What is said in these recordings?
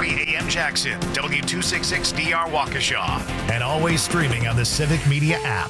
540 AM Jackson, W266DR Waukesha, and always streaming on the Civic Media app.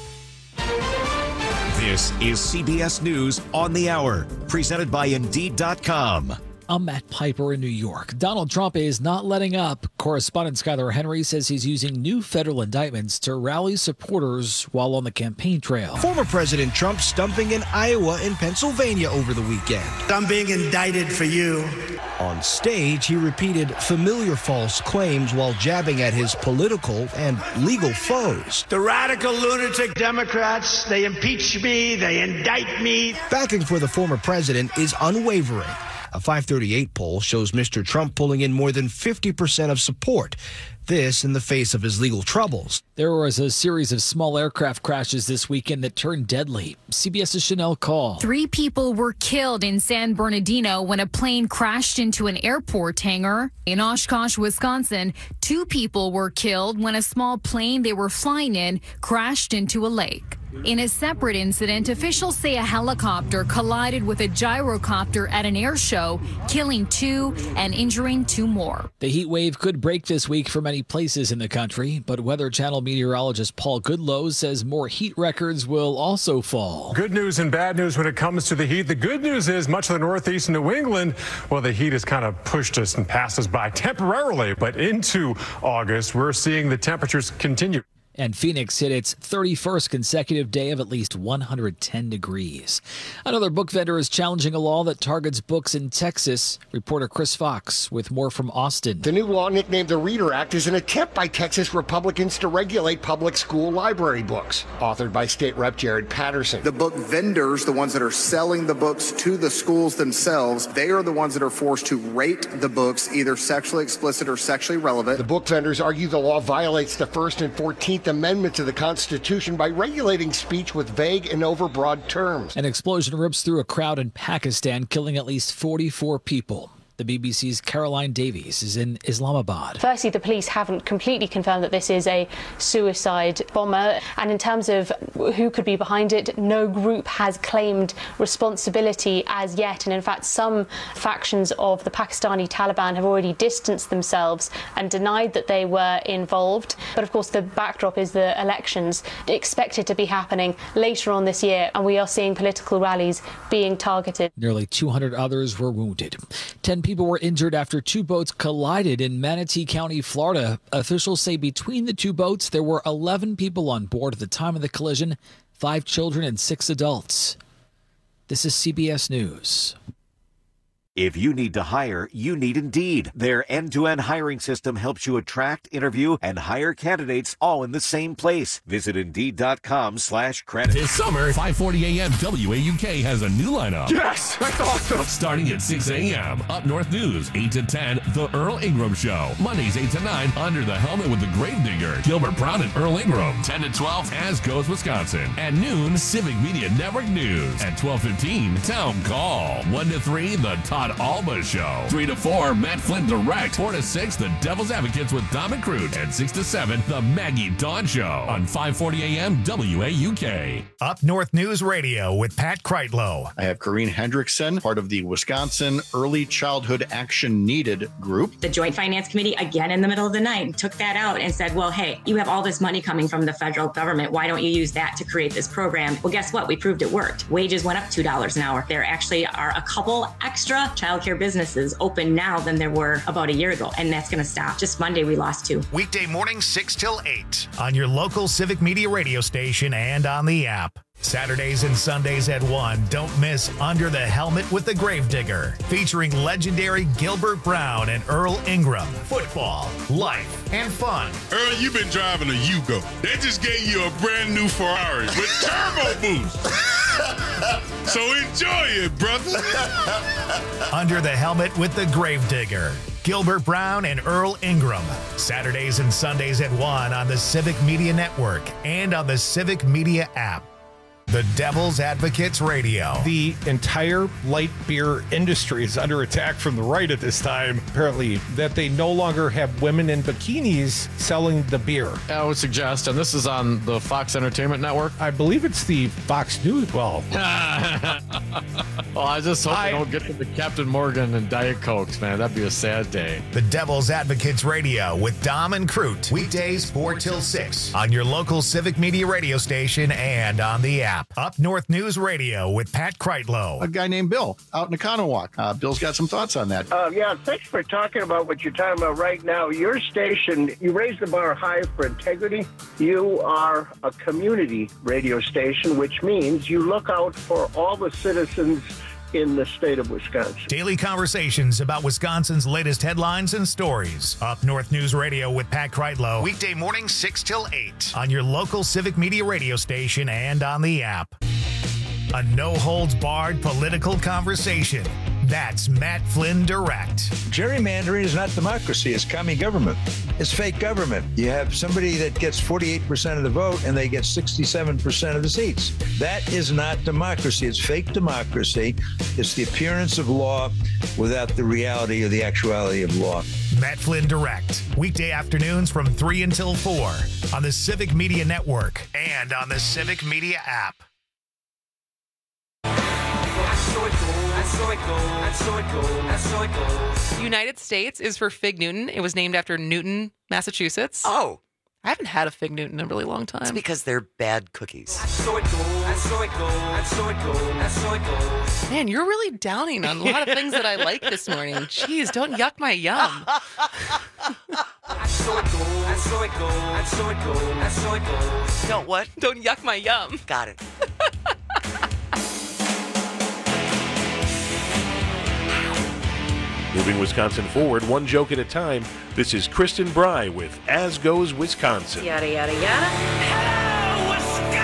This is CBS News on the Hour, presented by Indeed.com. I'm Matt Piper in New York. Donald Trump is not letting up. Correspondent Skylar Henry says he's using new federal indictments to rally supporters while on the campaign trail. Former President Trump stumping in Iowa and Pennsylvania over the weekend. I'm being indicted for you. On stage, he repeated familiar false claims while jabbing at his political and legal foes. The radical lunatic Democrats, they impeach me, they indict me. Backing for the former president is unwavering. A 538 poll shows Mr. Trump pulling in more than 50% of support. This in the face of his legal troubles. There was a series of small aircraft crashes this weekend that turned deadly. CBS's Chanel Call. 3 people were killed in San Bernardino when a plane crashed into an airport hangar. In Oshkosh, Wisconsin, 2 people were killed when a small plane they were flying in crashed into a lake. In a separate incident, officials say a helicopter collided with a gyrocopter at an air show, killing 2 and injuring 2 more. The heat wave could break this week for many places in the country, but Weather Channel meteorologist Paul Goodloe says more heat records will also fall. Good news and bad news when it comes to the heat. The good news is much of the Northeast and New England, well, the heat has kind of pushed us and passed us by temporarily, but into August, we're seeing the temperatures continue. And Phoenix hit its 31st consecutive day of at least 110 degrees. Another book vendor is challenging a law that targets books in Texas. Reporter Chris Fox with more from Austin. The new law, nicknamed the Reader Act, is an attempt by Texas Republicans to regulate public school library books. Authored by State Rep Jared Patterson. The book vendors, the ones that are selling the books to the schools themselves, they are the ones that are forced to rate the books either sexually explicit or sexually relevant. The book vendors argue the law violates the First and 14th Amendment to the Constitution by regulating speech with vague and overbroad terms. An explosion rips through a crowd in Pakistan, killing at least 44 people. The BBC's Caroline Davies is in Islamabad. Firstly, the police haven't completely confirmed that this is a suicide bomber. And in terms of who could be behind it, no group has claimed responsibility as yet. And in fact, some factions of the Pakistani Taliban have already distanced themselves and denied that they were involved. But of course, the backdrop is the elections expected to be happening later on this year. And we are seeing political rallies being targeted. Nearly 200 others were wounded. 10 people were injured after 2 boats collided in Manatee County, Florida. Officials say between the 2 boats, there were 11 people on board at the time of the collision, 5 children and 6 adults. This is CBS News. If you need to hire, you need Indeed. Their end-to-end hiring system helps you attract, interview, and hire candidates all in the same place. Visit Indeed.com/credit. This summer, 540 AM WAUK has a new lineup. Yes, that's awesome. Starting at 6 a.m. Up North News, 8 to 10, The Earl Ingram Show. Mondays, 8 to 9, Under the Helmet with the Gravedigger. Gilbert Brown and Earl Ingram. 10 to 12, As Goes Wisconsin. At noon, Civic Media Network News. At 12:15, Town Call. 1 to 3, The Todd Alba Show. 3 to 4, Matt Flynn Direct. 4 to 6, The Devil's Advocates with Dom and Crude. And 6 to 7, The Maggie Dawn Show on 540 AM WAUK. Up North News Radio with Pat Kreitlow. I have Corrine Hendrickson, part of the Wisconsin Early Childhood Action Needed group. The Joint Finance Committee, again in the middle of the night, took that out and said, well, hey, you have all this money coming from the federal government. Why don't you use that to create this program? Well, guess what? We proved it worked. Wages went up $2 an hour. There actually are a couple extra childcare businesses open now than there were about a year ago, and that's going to stop. Just Monday, we lost 2. Weekday mornings 6 till 8 on your local Civic Media radio station and on the app. Saturdays and Sundays at 1, don't miss Under the Helmet with the Gravedigger, featuring legendary Gilbert Brown and Earl Ingram. Football, life, and fun. Earl, you've been driving a Yugo. They just gave you a brand new Ferrari with turbo boost. So enjoy it, brother. Under the Helmet with the Gravedigger. Gilbert Brown and Earl Ingram. Saturdays and Sundays at 1 on the Civic Media Network and on the Civic Media app. The Devil's Advocates Radio. The entire light beer industry is under attack from the right at this time, apparently, that they no longer have women in bikinis selling the beer. I would suggest, and this is on the Fox Entertainment Network. I believe it's the Fox News. Well, Oh, I just hope they don't get to the Captain Morgan and Diet Cokes, man. That'd be a sad day. The Devil's Advocates Radio with Dom and Crute. Weekdays 4 till 6 on your local Civic Media radio station and on the app. Up North News Radio with Pat Kreitlow. A guy named Bill out in Economowoc. Bill's got some thoughts on that. Yeah, thanks for talking about what you're talking about right now. Your station, you raise the bar high for integrity. You are a community radio station, which means you look out for all the citizens in the state of Wisconsin. Daily conversations about Wisconsin's latest headlines and stories. Up North News Radio with Pat Kreitlow. Weekday morning 6 till 8 on your local Civic Media radio station and on the app. A no-holds-barred political conversation. That's Matt Flynn Direct. Gerrymandering is not democracy. It's commie government. It's fake government. You have somebody that gets 48% of the vote and they get 67% of the seats. That is not democracy. It's fake democracy. It's the appearance of law without the reality or the actuality of law. Matt Flynn Direct. Weekday afternoons from 3 until 4 on the Civic Media Network and on the Civic Media app. United States is for Fig Newton. It was named after Newton, Massachusetts. Oh. I haven't had a Fig Newton in a really long time. It's because they're bad cookies. Man, you're really downing on a lot of things that I like this morning. Jeez, don't yuck my yum. Don't what? Don't yuck my yum. Got it. Moving Wisconsin forward, one joke at a time. This is Kristen Bry with As Goes Wisconsin. Yada, yada, yada. Hello,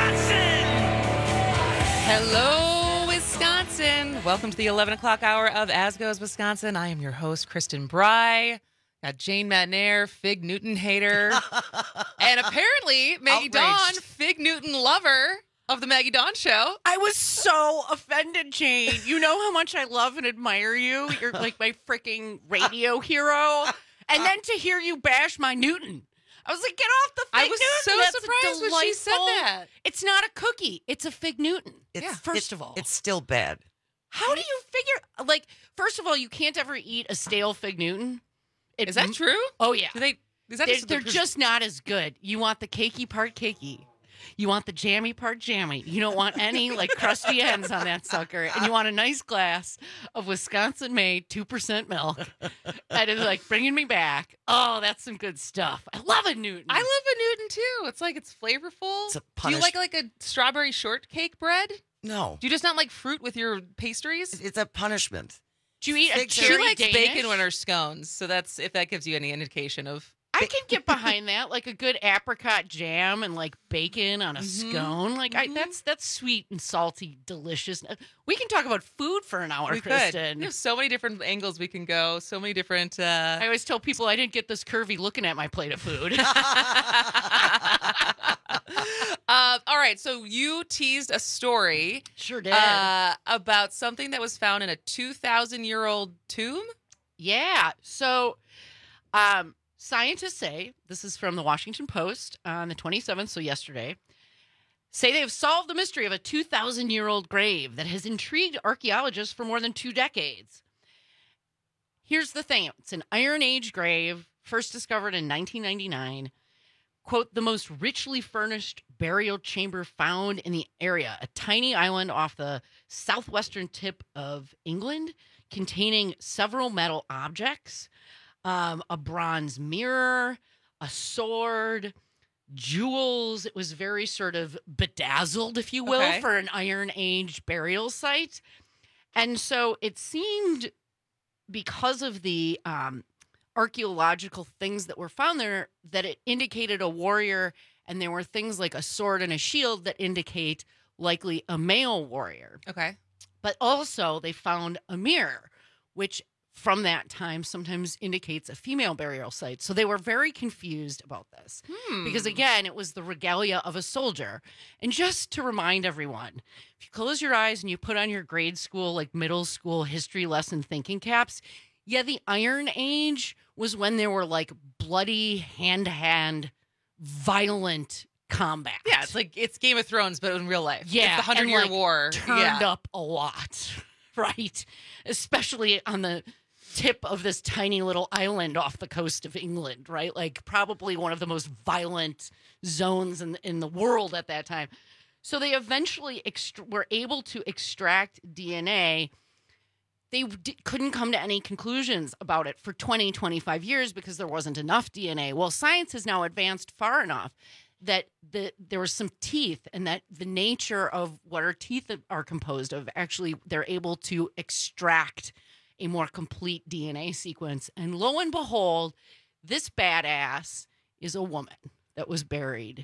Wisconsin! Hello, Wisconsin. Welcome to the 11 o'clock hour of As Goes Wisconsin. I am your host, Kristen Bry. Got Jane Matnair, Fig Newton hater. And apparently, Maggie Dawn, Fig Newton lover of the Maggie Dawn Show. I was so offended, Jane. You know how much I love and admire you. You're like my freaking radio hero. And then to hear you bash my Newton. I was like, get off the Fig Newton. I was so surprised when she said that. It's not a cookie. It's a Fig Newton. First of all. It's still bad. How do you figure, like, first of all, you can't ever eat a stale Fig Newton. Is that true? Oh, yeah. They're just not as good. You want the cakey part cakey. You want the jammy part jammy. You don't want any like crusty ends on that sucker. And you want a nice glass of Wisconsin-made 2% milk. And it's like bringing me back. Oh, that's some good stuff. I love a Newton. I love a Newton too. It's like it's flavorful. It's a Do you like a strawberry shortcake bread? No. Do you just not like fruit with your pastries? It's a punishment. Do you eat a She cherry likes Danish? bacon on her scones. So that's if that gives you any indication of. I can get behind that, like a good apricot jam and like bacon on a scone. Like that's sweet and salty, delicious. We can talk about food for an hour, Kristen. We have so many different angles we can go. So many different. I always tell people I didn't get this curvy looking at my plate of food. All right, so you teased a story. Sure did. About something that was found in a 2,000-year-old tomb? Yeah. So scientists say, this is from the Washington Post on the 27th, so yesterday, say they have solved the mystery of a 2,000-year-old grave that has intrigued archaeologists for more than 2 decades. Here's the thing. It's an Iron Age grave, first discovered in 1999. Quote, the most richly furnished burial chamber found in the area, a tiny island off the southwestern tip of England containing several metal objects, a bronze mirror, a sword, jewels. It was very sort of bedazzled, if you will, for an Iron Age burial site. And so it seemed, because of the archaeological things that were found there, that it indicated a warrior, and there were things like a sword and a shield that indicate likely a male warrior. Okay. But also they found a mirror, which from that time sometimes indicates a female burial site. So they were very confused about this because, again, it was the regalia of a soldier. And just to remind everyone, if you close your eyes and you put on your grade school, like middle school history lesson thinking caps, yeah, the Iron Age was when there were like bloody hand-to-hand violent combat. Yeah, it's Game of Thrones, but in real life. Yeah. It's the 100-Year War. Turned up a lot. right? Especially on the tip of this tiny little island off the coast of England, right? Like probably one of the most violent zones in the world at that time. So they eventually were able to extract DNA. They couldn't come to any conclusions about it for 20, 25 years because there wasn't enough DNA. Well, science has now advanced far enough that there was some teeth, and that the nature of what our teeth are composed of, actually they're able to extract a more complete DNA sequence. And lo and behold, this badass is a woman that was buried.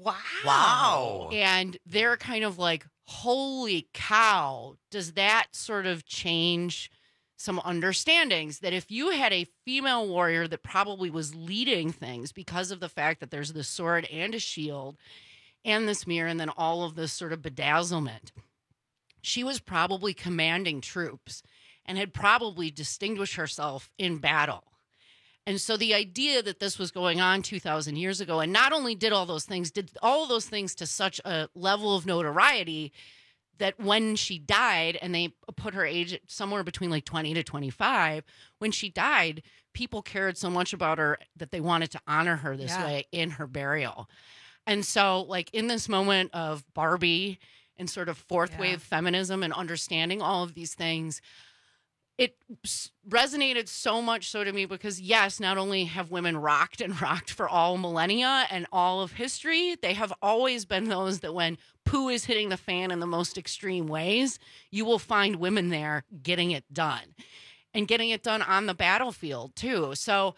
Wow. And they're kind of like, holy cow, does that sort of change some understandings that if you had a female warrior that probably was leading things because of the fact that there's this sword and a shield and this mirror and then all of this sort of bedazzlement, she was probably commanding troops and had probably distinguished herself in battle. And so the idea that this was going on 2,000 years ago, and not only did all those things to such a level of notoriety that when she died, and they put her age somewhere between like 20 to 25, when she died, people cared so much about her that they wanted to honor her this way in her burial. And so like in this moment of Barbie and sort of fourth wave feminism and understanding all of these things, it resonated so much so to me because, yes, not only have women rocked for all millennia and all of history, they have always been those that when poo is hitting the fan in the most extreme ways, you will find women there getting it done and getting it done on the battlefield, too. So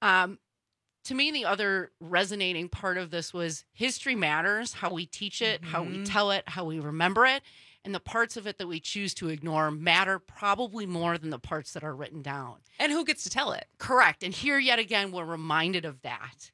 to me, the other resonating part of this was history matters, how we teach it, how we tell it, how we remember it. And the parts of it that we choose to ignore matter probably more than the parts that are written down. And who gets to tell it? Correct. And here, yet again, we're reminded of that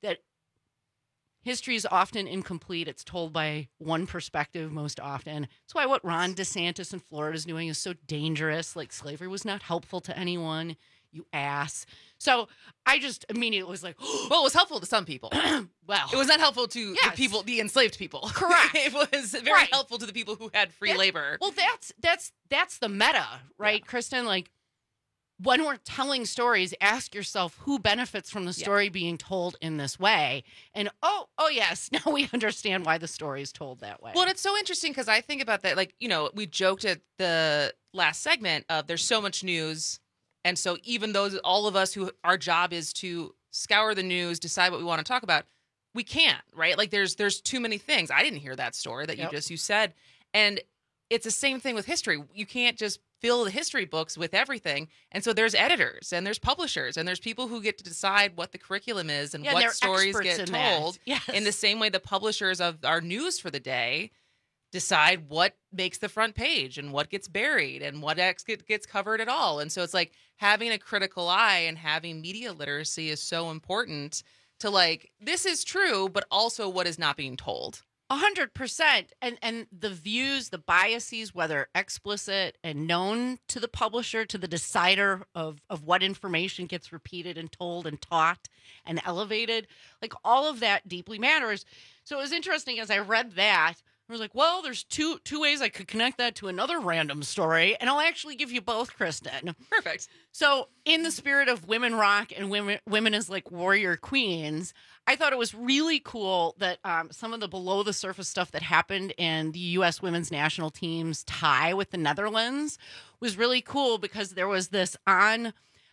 history is often incomplete. It's told by one perspective most often. That's why what Ron DeSantis in Florida is doing is so dangerous. Like, slavery was not helpful to anyone, you ass. So I just immediately was like, well, it was helpful to some people. Well, it was not helpful to the people, the enslaved people. Correct. It was very helpful to the people who had free labor. Well, that's the meta, right, Kristen? Like, when we're telling stories, ask yourself who benefits from the story being told in this way. And oh yes, now we understand why the story is told that way. Well, and it's so interesting because I think about that. Like, you know, we joked at the last segment of there's so much news. And so even though all of us who our job is to scour the news, decide what we want to talk about, we can't, right? Like there's too many things. I didn't hear that story that you said. And it's the same thing with history. You can't just fill the history books with everything. And so there's editors and there's publishers and there's people who get to decide what the curriculum is and what stories get told. Yes. In the same way the publishers of our news for the day decide what makes the front page and what gets buried and what gets covered at all. And so it's like having a critical eye and having media literacy is so important to like, this is true, but also what is not being told. 100%. And the views, the biases, whether explicit and known to the publisher, to the decider of what information gets repeated and told and taught and elevated, like all of that deeply matters. So it was interesting as I read that, I was like, well, there's two ways I could connect that to another random story, and I'll actually give you both, Kristen. Perfect. So in the spirit of women rock and women as like warrior queens, I thought it was really cool that some of the below the surface stuff that happened in the U.S. women's national team's tie with the Netherlands was really cool because there was this on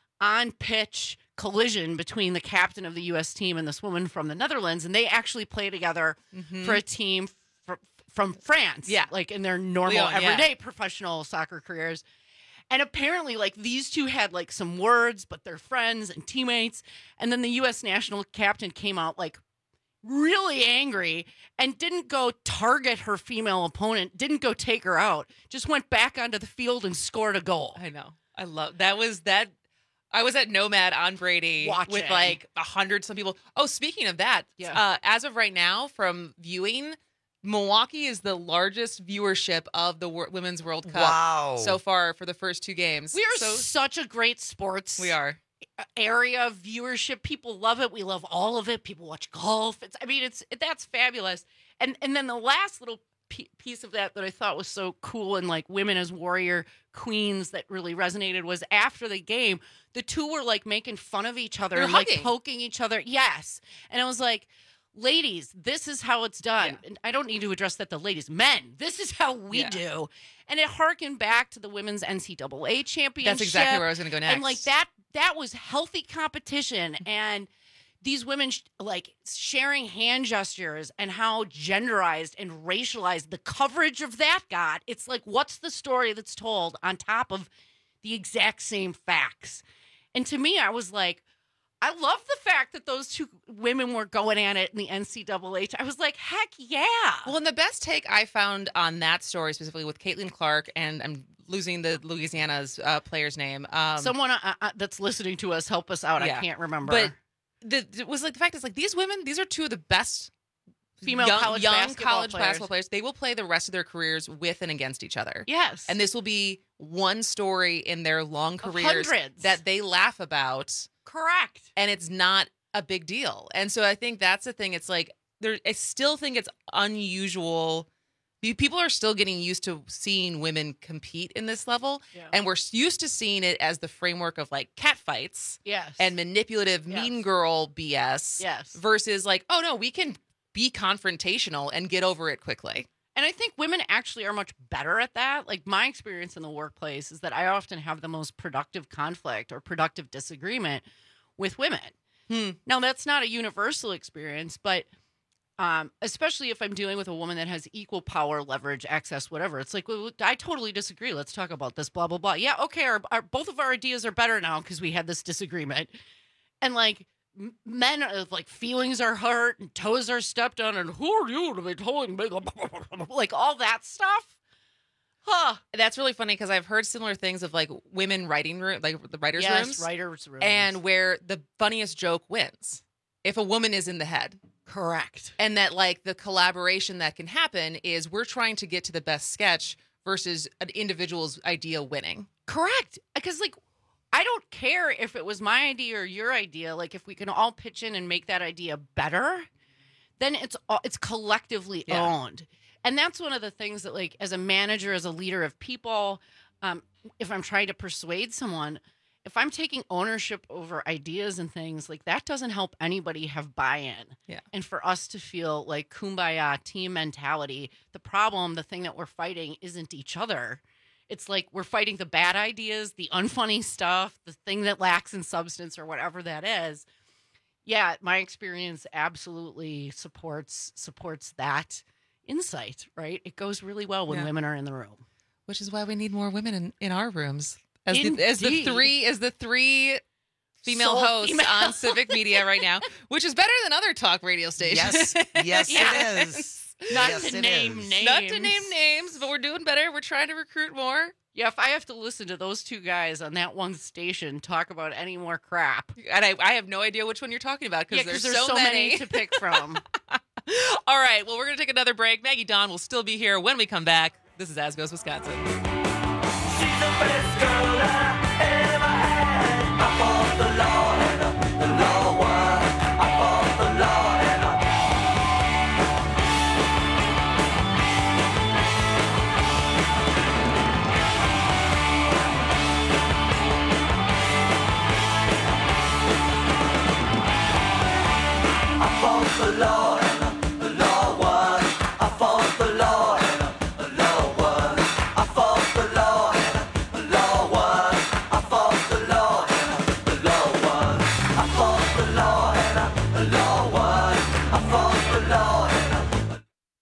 pitch collision between the captain of the U.S. team and this woman from the Netherlands, and they actually play together for a team from France, like in their normal, everyday professional soccer careers. And apparently, like, these two had, like, some words, but they're friends and teammates. And then the U.S. national captain came out, like, really angry and didn't go target her female opponent, didn't go take her out, just went back onto the field and scored a goal. I know. I love that. I was at Nomad on Brady with, like, 100 some people. Oh, speaking of that, as of right now, from viewing, Milwaukee is the largest viewership of the Women's World Cup so far for the first two games. We are such a great sports area of viewership. People love it. We love all of it. People watch golf. That's fabulous. And then the last little piece of that I thought was so cool and like women as warrior queens that really resonated was after the game, the two were like making fun of each other and like poking each other. Yes. And I was like, ladies, this is how it's done. Yeah. And I don't need to address that to ladies. Men, this is how we do. And it harkened back to the women's NCAA championship. That's exactly where I was going to go next. And like that was healthy competition. And these women like sharing hand gestures and how genderized and racialized the coverage of that got. It's like, what's the story that's told on top of the exact same facts? And to me, I was like, I love the fact that those two women were going at it in the NCAA. I was like, heck yeah. Well, and the best take I found on that story, specifically with Caitlin Clark, and I'm losing the Louisiana's player's name. Someone that's listening to us, help us out. I can't remember. But it was like the fact is like these women, these are two of the best female young college basketball players. They will play the rest of their careers with and against each other. Yes. And this will be one story in their long careers that they laugh about. Correct. And it's not a big deal. And so I think that's the thing. It's like, I still think it's unusual. People are still getting used to seeing women compete in this level. Yeah. And we're used to seeing it as the framework of like catfights. Yes. And manipulative mean girl BS. Yes. Versus like, oh no, we can be confrontational and get over it quickly. And I think women actually are much better at that. Like my experience in the workplace is that I often have the most productive conflict or productive disagreement with women. Now, that's not a universal experience, but especially if I'm dealing with a woman that has equal power, leverage, access, whatever. It's like, well, I totally disagree. Let's talk about this, blah, blah, blah. Yeah, okay, both of our ideas are better now because we had this disagreement. And like, men like feelings are hurt and toes are stepped on and who are you to be telling me like all that stuff. That's really funny because I've heard similar things of like women writing room, like the writers' rooms. Writers' rooms. And where the funniest joke wins if a woman is in the head. Correct. And that like the collaboration that can happen is we're trying to get to the best sketch versus an individual's idea winning. Correct. Because like I don't care if it was my idea or your idea. Like, if we can all pitch in and make that idea better, then it's collectively owned. And that's one of the things that, like, as a manager, as a leader of people, if I'm trying to persuade someone, if I'm taking ownership over ideas and things, like, that doesn't help anybody have buy-in. Yeah. And for us to feel like kumbaya, team mentality, the thing that we're fighting isn't each other. It's like we're fighting the bad ideas, the unfunny stuff, the thing that lacks in substance or whatever that is. Yeah, my experience absolutely supports that insight, right? It goes really well when women are in the room. Which is why we need more women in our rooms. As the three female hosts on Civic Media right now, which is better than other talk radio stations. Yes, it is. Not to name names, but we're doing better. We're trying to recruit more. Yeah, if I have to listen to those two guys on that one station talk about any more crap. And I have no idea which one you're talking about because there's so many to pick from. All right, well, we're going to take another break. Maggie Dawn will still be here when we come back. This is As Goes Wisconsin. She's the best girl I ever had. I fought the law and the law won. I fought the law and I fought the law and the law won. I fought the law and the law won. I fought the law and the law won. I fought the law and the law won. I fought the law and the law won. I fought the law and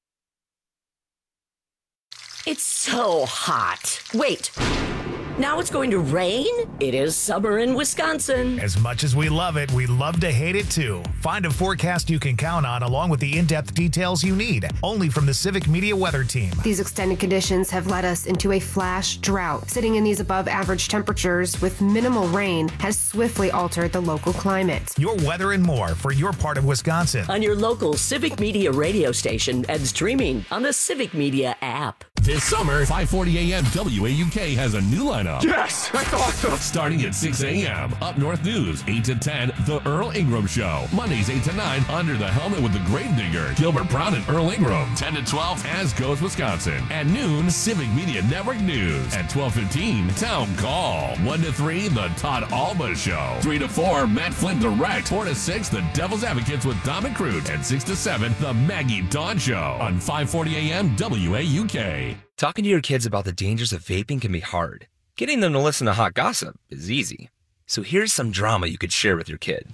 It's so hot. Wait. Now it's going to rain? It is summer in Wisconsin. As much as we love it, we love to hate it too. Find a forecast you can count on along with the in-depth details you need, only from the Civic Media Weather Team. These extended conditions have led us into a flash drought. Sitting in these above average temperatures with minimal rain has swiftly altered the local climate. Your weather and more for your part of Wisconsin. On your local Civic Media radio station and streaming on the Civic Media app. This summer, 5:40 a.m. WAUK has a new lineup. Yes, that's awesome. Starting at 6 a.m. Up North News, 8 to 10, The Earl Ingram Show. Mondays, 8 to 9, Under the Helmet with the Gravedigger, Gilbert Brown and Earl Ingram. 10 to 12, As Goes Wisconsin. At noon, Civic Media Network News. At 12:15, Town Call. 1 to 3, The Todd Alba Show. 3 to 4, Matt Flynn Direct. 4 to 6, The Devil's Advocates with Dom and Crute. And 6 to 7, The Maggie Dawn Show on 5:40 a.m. WAUK. Talking to your kids about the dangers of vaping can be hard. Getting them to listen to hot gossip is easy. So here's some drama you could share with your kid.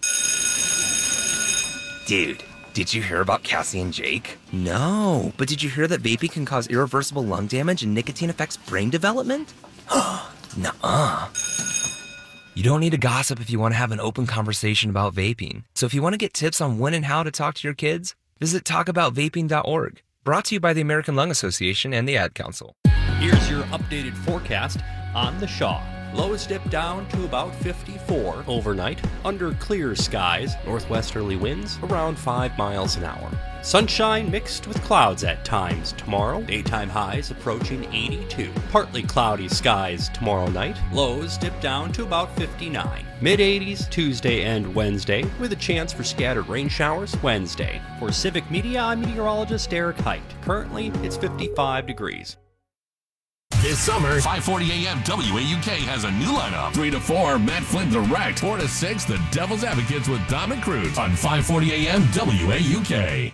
Dude, did you hear about Cassie and Jake? No, but did you hear that vaping can cause irreversible lung damage and nicotine affects brain development? Nuh-uh. You don't need to gossip if you want to have an open conversation about vaping. So if you want to get tips on when and how to talk to your kids, visit talkaboutvaping.org. Brought to you by the American Lung Association and the Ad Council. Here's your updated forecast on the Shaw. Lows dip down to about 54 overnight, under clear skies, northwesterly winds around 5 miles an hour. Sunshine mixed with clouds at times tomorrow, daytime highs approaching 82. Partly cloudy skies tomorrow night, lows dip down to about 59. Mid-80s Tuesday and Wednesday, with a chance for scattered rain showers Wednesday. For Civic Media, I'm meteorologist Eric Height. Currently, it's 55 degrees. This summer, 5:40 a.m. WAUK has a new lineup. 3 to 4, Matt Flynn Direct. 4 to 6, The Devil's Advocates with Dom and Crute on 5:40 a.m. WAUK.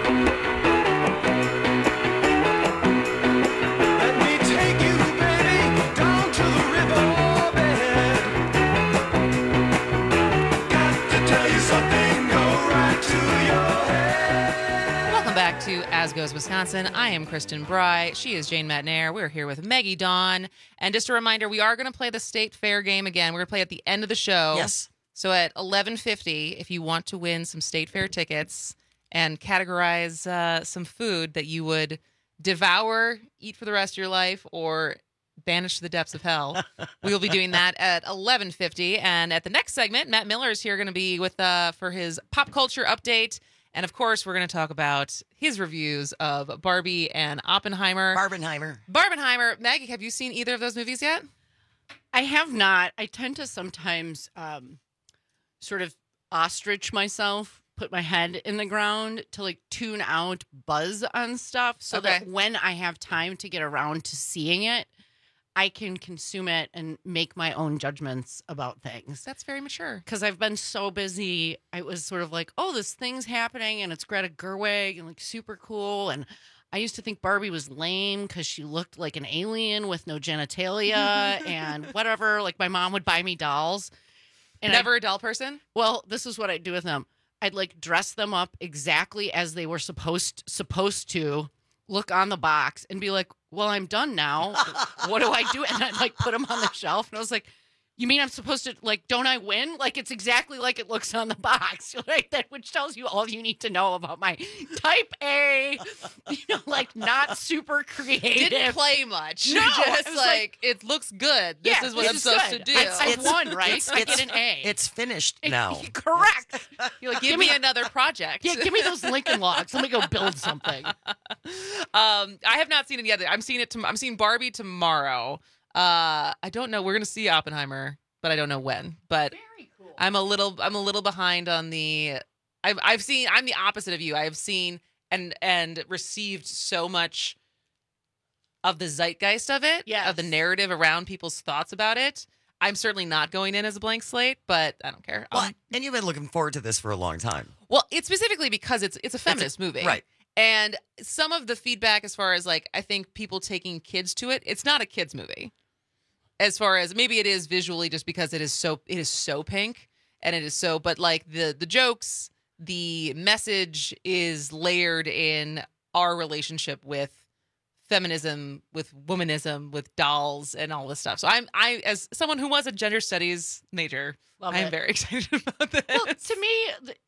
Back to As Goes Wisconsin. I am Kristen Bry. She is Jane Matnair. We're here with Maggie Dawn. And just a reminder, we are going to play the State Fair game again. We're going to play at the end of the show. Yes. So at 11:50, if you want to win some State Fair tickets and categorize some food that you would devour, eat for the rest of your life, or banish to the depths of hell, we will be doing that at 11:50. And at the next segment, Matt Miller is here going to be with for his pop culture update. And, of course, we're going to talk about his reviews of Barbie and Oppenheimer. Barbenheimer. Maggie, have you seen either of those movies yet? I have not. I tend to sometimes sort of ostrich myself, put my head in the ground to like tune out buzz on stuff so that when I have time to get around to seeing it, I can consume it and make my own judgments about things. That's very mature. Because I've been so busy. I was sort of like, oh, this thing's happening and it's Greta Gerwig and like super cool. And I used to think Barbie was lame because she looked like an alien with no genitalia and whatever. Like my mom would buy me dolls. And Never a doll person? Well, this is what I'd do with them. I'd like dress them up exactly as they were supposed to, look on the box and be like, well, I'm done now. What do I do? And I'd like put them on the shelf. And I was like, you mean I'm supposed to, like, don't I win? Like, it's exactly like it looks on the box, right? That, which tells you all you need to know about my type A, like, not super creative. Didn't play much. No, just like, it looks good. This is what I'm supposed to do. I've won, right? I get an A. It's finished now. Correct. You're like, give me another project. Yeah, give me those Lincoln Logs. Let me go build something. I have not seen it yet. I'm seeing Barbie tomorrow. I don't know. We're gonna see Oppenheimer, but I don't know when. But very cool. I'm a little behind on the. I'm the opposite of you. I have seen and received so much of the zeitgeist of it, of the narrative around people's thoughts about it. I'm certainly not going in as a blank slate, but I don't care. Well, and you've been looking forward to this for a long time. Well, it's specifically because it's a feminist movie, right? And some of the feedback, as far as like, I think people taking kids to it, it's not a kids movie. As far as maybe it is visually, just because it is so pink and it is so, but like the jokes, the message is layered in our relationship with feminism, with womanism, with dolls and all this stuff. So I as someone who was a gender studies major, I am very excited about this. Well, to me, there's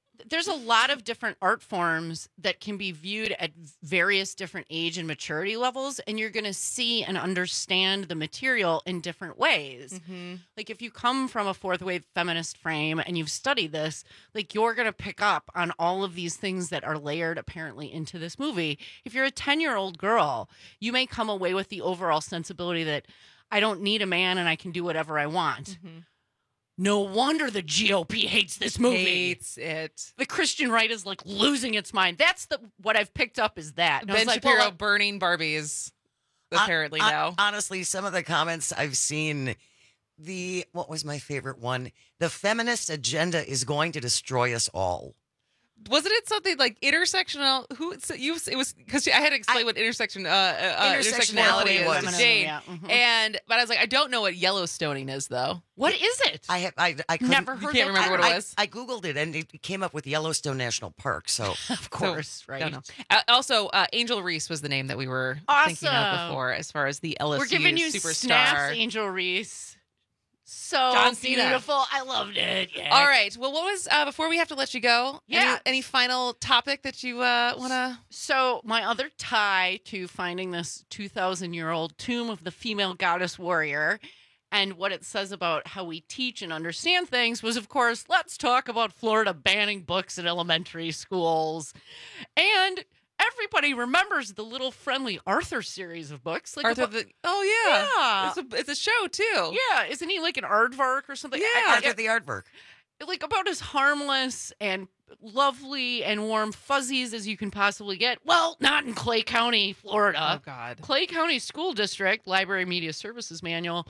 there's a lot of different art forms that can be viewed at various different age and maturity levels, and you're going to see and understand the material in different ways. Like if you come from a fourth wave feminist frame and you've studied this, like you're going to pick up on all of these things that are layered apparently into this movie. If you're a 10-year-old girl, you may come away with the overall sensibility that I don't need a man and I can do whatever I want. No wonder the GOP hates this movie. Hates it. The Christian right is like losing its mind. That's what I've picked up is that. And I was Ben like, Shapiro well, burning Barbies. Apparently now. Honestly, some of the comments I've seen, what was my favorite one? The feminist agenda is going to destroy us all. Wasn't it something like intersectional? It was because I had to explain what intersectionality is to Jane. But I was like, I don't know what Yellowstoning is though. What is it? I couldn't, never heard. You can't remember what it was. I googled it and it came up with Yellowstone National Park. So of course, right? Don't know. Also, Angel Reese was the name that we were thinking of before, as far as the LSU We're giving you superstar. snaps, Angel Reese. So John Cena. beautiful. I loved it. Yeah. All right. Well, what was before we have to let you go? Yeah. Any final topic that you want to? So my other tie to finding this 2,000-year-old tomb of the female goddess warrior, and what it says about how we teach and understand things was, of course, let's talk about Florida banning books in elementary schools, and everybody remembers the little friendly Arthur series of books. Like Arthur yeah. It's a show too. Yeah, isn't he like an aardvark or something? Yeah, Arthur the aardvark. Like about as harmless and lovely and warm fuzzies as you can possibly get. Well, not in Clay County, Florida. Oh God. Clay County School District Library Media Services Manual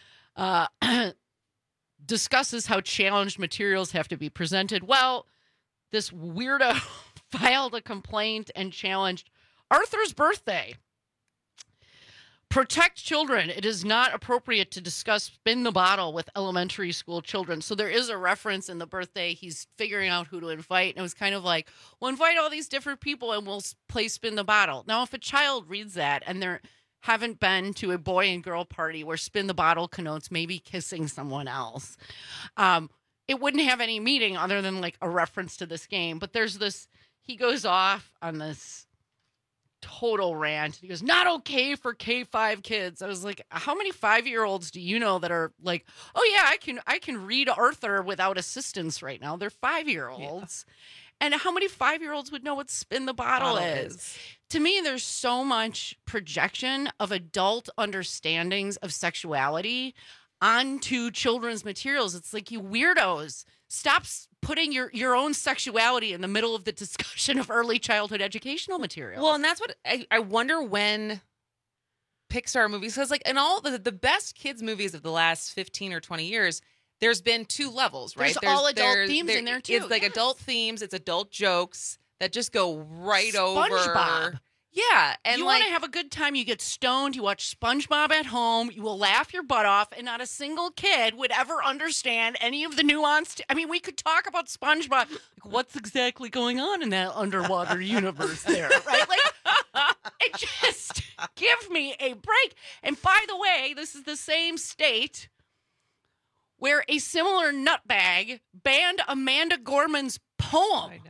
discusses how challenged materials have to be presented. Well, this weirdo filed a complaint and challenged Arthur's birthday. Protect children. It is not appropriate to discuss spin the bottle with elementary school children. So there is a reference in the birthday. He's figuring out who to invite. And it was kind of like, well, invite all these different people and we'll play spin the bottle. Now, if a child reads that and they haven't been to a boy and girl party where spin the bottle connotes maybe kissing someone else, it wouldn't have any meaning other than like a reference to this game. But there's this, he goes off on this total rant. He goes, not okay for K5 kids. I was like, how many 5-year-olds do you know that are like, oh yeah, I can read Arthur without assistance right now. They're 5-year-olds. Yeah. And how many 5-year-olds would know what spin the bottle is? To me, there's so much projection of adult understandings of sexuality onto children's materials. It's like, you weirdos, stop putting your own sexuality in the middle of the discussion of early childhood educational material. Well, and that's what I wonder when Pixar movies, because like in all the best kids movies of the last 15 or 20 years, there's been two levels, right? There's all adult themes in there too. It's like adult themes, it's adult jokes that just go right SpongeBob. over. Yeah, and you like, want to have a good time, you get stoned, you watch SpongeBob at home, you will laugh your butt off, and not a single kid would ever understand any of the nuanced. I mean, we could talk about SpongeBob, like what's exactly going on in that underwater universe there, right? Like, it just give me a break. And by the way, this is the same state where a similar nutbag banned Amanda Gorman's poem. I know.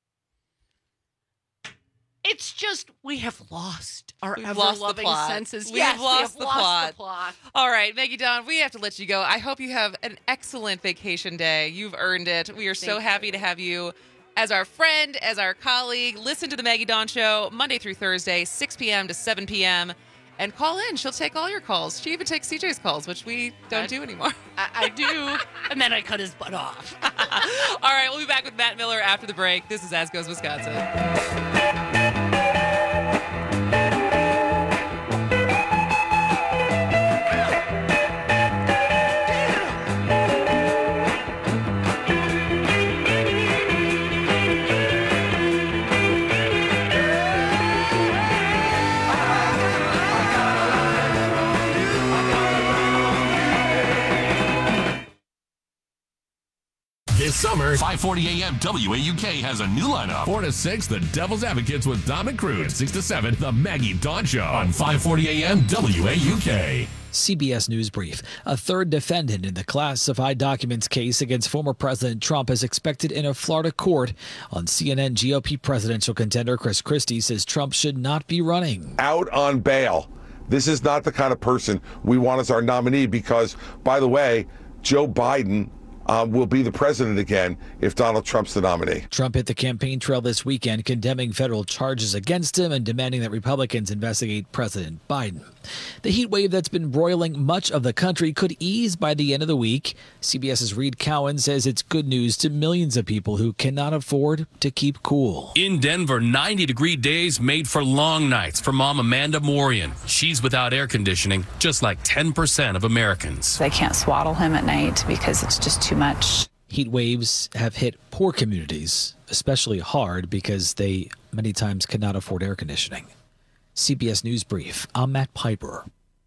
It's just, we have lost our We've lost ever-loving the plot. senses. We've Yes, lost we the have plot. the plot. All right, Maggie Dawn, we have to let you go. I hope you have an excellent vacation day. You've earned it. We are so happy to have you as our friend, as our colleague. Listen to the Maggie Dawn Show Monday through Thursday, 6 p.m. to 7 p.m. And call in. She'll take all your calls. She even takes CJ's calls, which we don't do anymore. I do. And then I cut his butt off. All right, we'll be back with Matt Miller after the break. This is As Goes Wisconsin. This summer, 5:40 a.m. WAUK has a new lineup. 4 to 6, The Devil's Advocates with Dom and Cruz. 6 to 7, The Maggie Dawn Show on 5:40 a.m. WAUK. CBS News Brief. A third defendant in the classified documents case against former President Trump is expected in a Florida court. On CNN, GOP presidential contender Chris Christie says Trump should not be running. Out on bail. This is not the kind of person we want as our nominee because, by the way, Joe Biden will be the president again if Donald Trump's the nominee. Trump hit the campaign trail this weekend, condemning federal charges against him and demanding that Republicans investigate President Biden. The heat wave that's been broiling much of the country could ease by the end of the week. CBS's Reed Cowan says it's good news to millions of people who cannot afford to keep cool. In Denver, 90-degree days made for long nights for Mom Amanda Morian. She's without air conditioning, just like 10% of Americans. They can't swaddle him at night because it's just too much. Heat waves have hit poor communities, especially hard because they many times cannot afford air conditioning. CBS News Brief. I'm Matt Piper.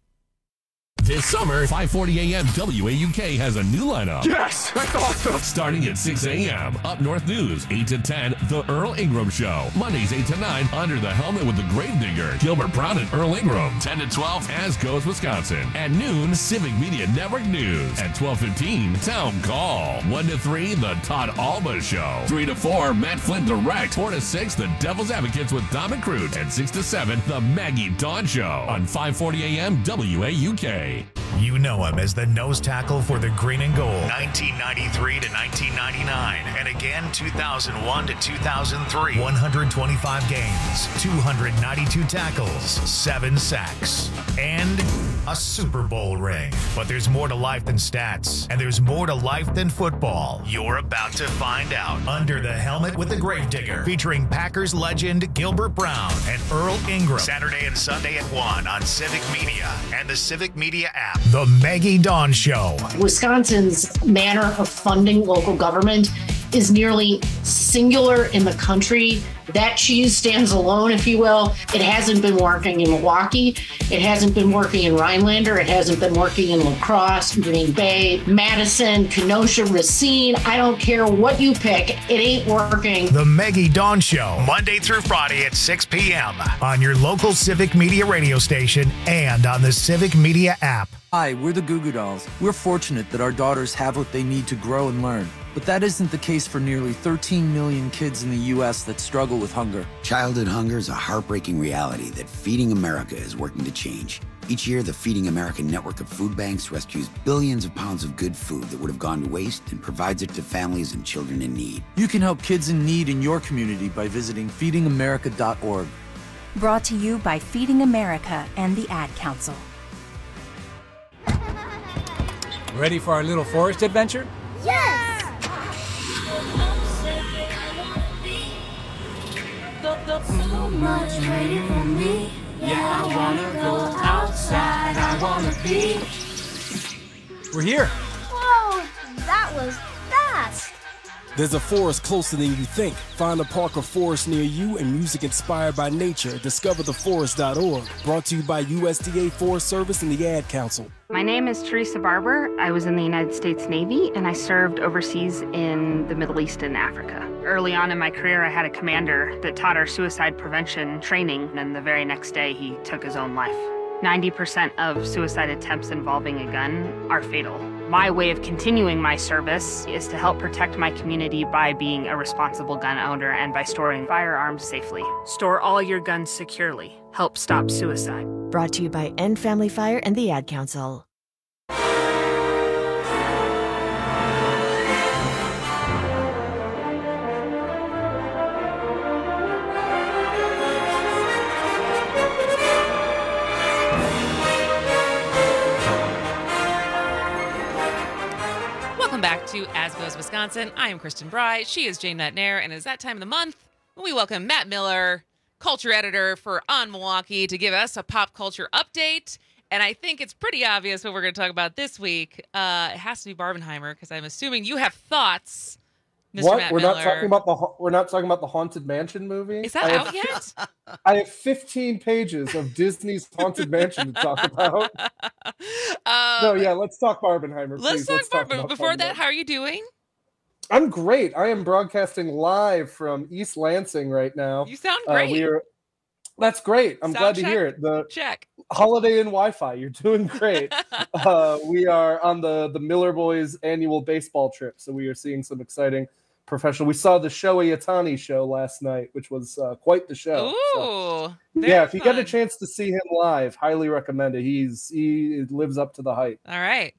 This summer, 5:40 a.m. WAUK has a new lineup. Yes, that's awesome. Starting at 6 a.m. Up North News, 8 to 10, The Earl Ingram Show. Mondays, 8 to 9, Under the Helmet with the Gravedigger, Gilbert Brown and Earl Ingram. 10 to 12, As Goes Wisconsin. At noon, Civic Media Network News. At 12:15, Town Call. 1 to 3, The Todd Alba Show. 3 to 4, Matt Flynn Direct. 4 to 6, The Devil's Advocates with Dom and Cruz. And 6 to 7, The Maggie Dawn Show on 5:40 a.m. WAUK. You know him as the nose tackle for the Green and Gold, 1993 to 1999, and again 2001 to 2003. 125 games, 292 tackles, 7 sacks, and a Super Bowl ring. But there's more to life than stats, and there's more to life than football. You're about to find out. Under the Helmet with the Gravedigger, featuring Packers legend Gilbert Brown and Earl Ingram. Saturday and Sunday at 1 on Civic Media and the Civic Media app. The Maggie Dawn Show. Wisconsin's manner of funding local government is nearly singular in the country. That cheese stands alone, if you will. It hasn't been working in Milwaukee. It hasn't been working in Rhinelander. It hasn't been working in La Crosse, Green Bay, Madison, Kenosha, Racine. I don't care what you pick. It ain't working. The Maggie Dawn Show, Monday through Friday at 6 p.m. on your local Civic Media radio station and on the Civic Media app. Hi, we're the Goo Goo Dolls. We're fortunate that our daughters have what they need to grow and learn. But that isn't the case for nearly 13 million kids in the U.S. that struggle with hunger. Childhood hunger is a heartbreaking reality that Feeding America is working to change. Each year, the Feeding America network of food banks rescues billions of pounds of good food that would have gone to waste and provides it to families and children in need. You can help kids in need in your community by visiting feedingamerica.org. Brought to you by Feeding America and the Ad Council. Ready for our little forest adventure? Yes! So much waiting for me. Yeah, I wanna go outside. I wanna be. We're here. Whoa, that was fast. There's a forest closer than you think. Find a park or forest near you and music inspired by nature. DiscoverTheForest.org. Brought to you by USDA Forest Service and the Ad Council. My name is Teresa Barber. I was in the United States Navy and I served overseas in the Middle East and Africa. Early on in my career, I had a commander that taught our suicide prevention training, and the very next day he took his own life. 90% of suicide attempts involving a gun are fatal. My way of continuing my service is to help protect my community by being a responsible gun owner and by storing firearms safely. Store all your guns securely. Help stop suicide. Brought to you by End Family Fire and the Ad Council. Back to As Goes Wisconsin. I am Kristen Bry. She is Jane Matt-Nair, and it is that time of the month when we welcome Matt Miller, culture editor for On Milwaukee, to give us a pop culture update. And I think it's pretty obvious what we're going to talk about this week. It has to be Barbenheimer, because I'm assuming you have thoughts, Mr. What? Matt We're Miller. not talking about the Haunted Mansion movie. Is that out yet? I have 15 pages of Disney's Haunted Mansion to talk about. No, yeah, let's talk Barbenheimer. Let's please. talk Barbenheimer. about Before that, Barbenheimer. how are you doing? I'm great. I am broadcasting live from East Lansing right now. You sound great. That's great. I'm Sound glad to check? hear it. The Check. Holiday in Wi-Fi. You're doing great. We are on the Miller Boys annual baseball trip, so we are seeing some exciting professional. We saw the Shohei Ohtani show last night, which was quite the show. Ooh, Yeah, if you get a chance to see him live, highly recommend it. He lives up to the hype. All right.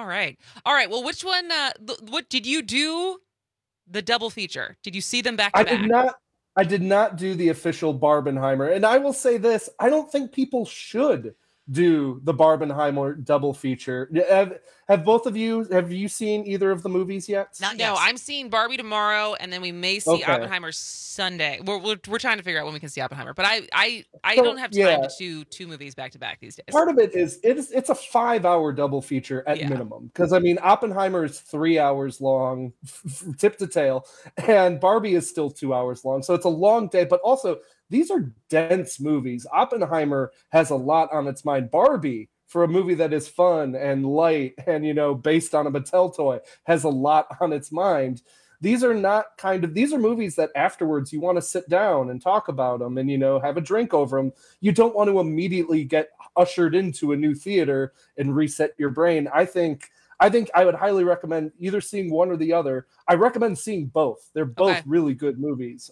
Well, which one? What did you do? The double feature. Did you see them back to back? I did not do the official Barbenheimer, and I will say this: I don't think people should do the Barbenheimer double feature. Have both of you? Have you seen either of the movies yet? No, I'm seeing Barbie tomorrow, and then we may see Oppenheimer Sunday. We're trying to figure out when we can see Oppenheimer, but I don't have time to do two movies back to back these days. Part of it is it's a 5-hour double feature at minimum, because I mean Oppenheimer is 3 hours long, tip to tail, and Barbie is still 2 hours long, so it's a long day. But also these are dense movies. Oppenheimer has a lot on its mind. Barbie, for a movie that is fun and light and, based on a Mattel toy, has a lot on its mind. These are movies that afterwards you want to sit down and talk about them and, have a drink over them. You don't want to immediately get ushered into a new theater and reset your brain. I think I would highly recommend either seeing one or the other. I recommend seeing both. They're both really good movies.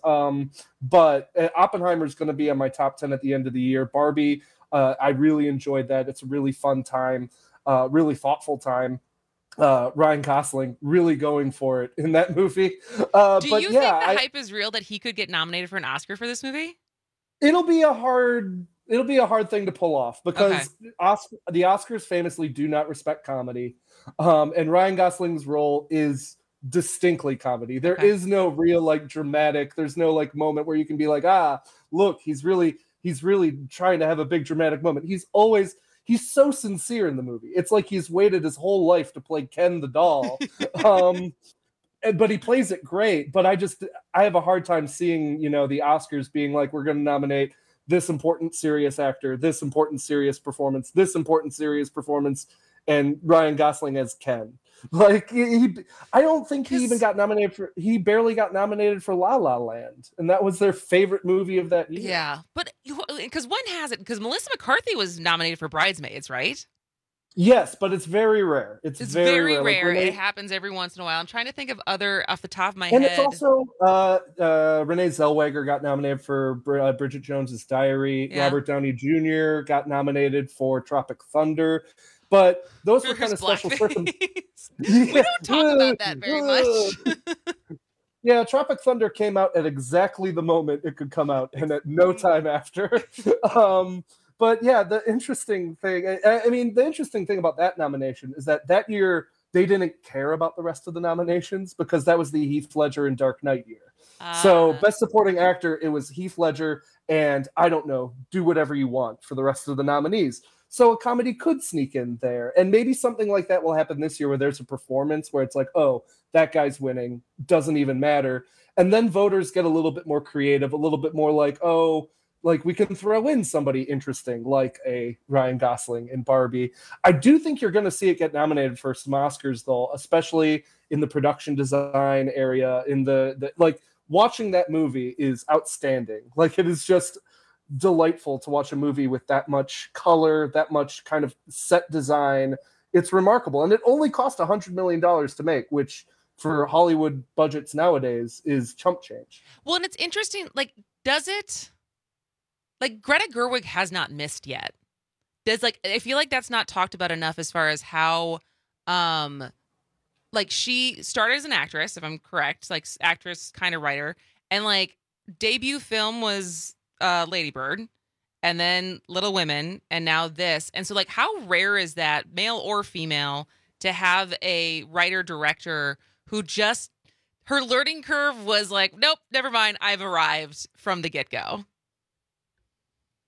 But Oppenheimer is going to be on my top 10 at the end of the year. Barbie, I really enjoyed that. It's a really fun time, really thoughtful time. Ryan Gosling really going for it in that movie. Do you think the hype is real that he could get nominated for an Oscar for this movie? It'll be a hard thing to pull off because the Oscars famously do not respect comedy. And Ryan Gosling's role is distinctly comedy. There is no real dramatic. There's no moment where you can be like, look, he's really trying to have a big dramatic moment. He's so sincere in the movie. It's like he's waited his whole life to play Ken the doll. But he plays it great. But I have a hard time seeing, the Oscars being like, we're going to nominate this important serious actor, this important serious performance, this important serious performance, and Ryan Gosling as Ken. I don't think he even got nominated he barely got nominated for La La Land, and that was their favorite movie of that year. Yeah, but because because Melissa McCarthy was nominated for Bridesmaids, right? Yes, but it's very rare. It's very rare. It happens every once in a while. I'm trying to think of other off the top of my head. And it's also Renee Zellweger got nominated for Bridget Jones's Diary. Yeah. Robert Downey Jr. got nominated for Tropic Thunder. But those were kind of special circumstances. We don't talk about that very much. Yeah, Tropic Thunder came out at exactly the moment it could come out, and at no time after. But yeah, the interesting thing about that nomination is that year they didn't care about the rest of the nominations because that was the Heath Ledger and Dark Knight year. So Best Supporting Actor, it was Heath Ledger and I don't know, do whatever you want for the rest of the nominees. So a comedy could sneak in there. And maybe something like that will happen this year where there's a performance where it's like, oh, that guy's winning, doesn't even matter. And then voters get a little bit more creative, a little bit more like, oh, we can throw in somebody interesting like a Ryan Gosling in Barbie. I do think you're going to see it get nominated for some Oscars, though, especially in the production design area. In the watching that movie is outstanding. It is just delightful to watch a movie with that much color, that much kind of set design. It's remarkable. And it only cost $100 million to make, which for Hollywood budgets nowadays is chump change. Well, and it's interesting, does it, Greta Gerwig has not missed yet. I feel like that's not talked about enough as far as how, she started as an actress, if I'm correct, actress kind of writer, and debut film was Lady Bird, and then Little Women, and now this. And so how rare is that, male or female, to have a writer director who just, her learning curve was nope, never mind, I've arrived from the get-go.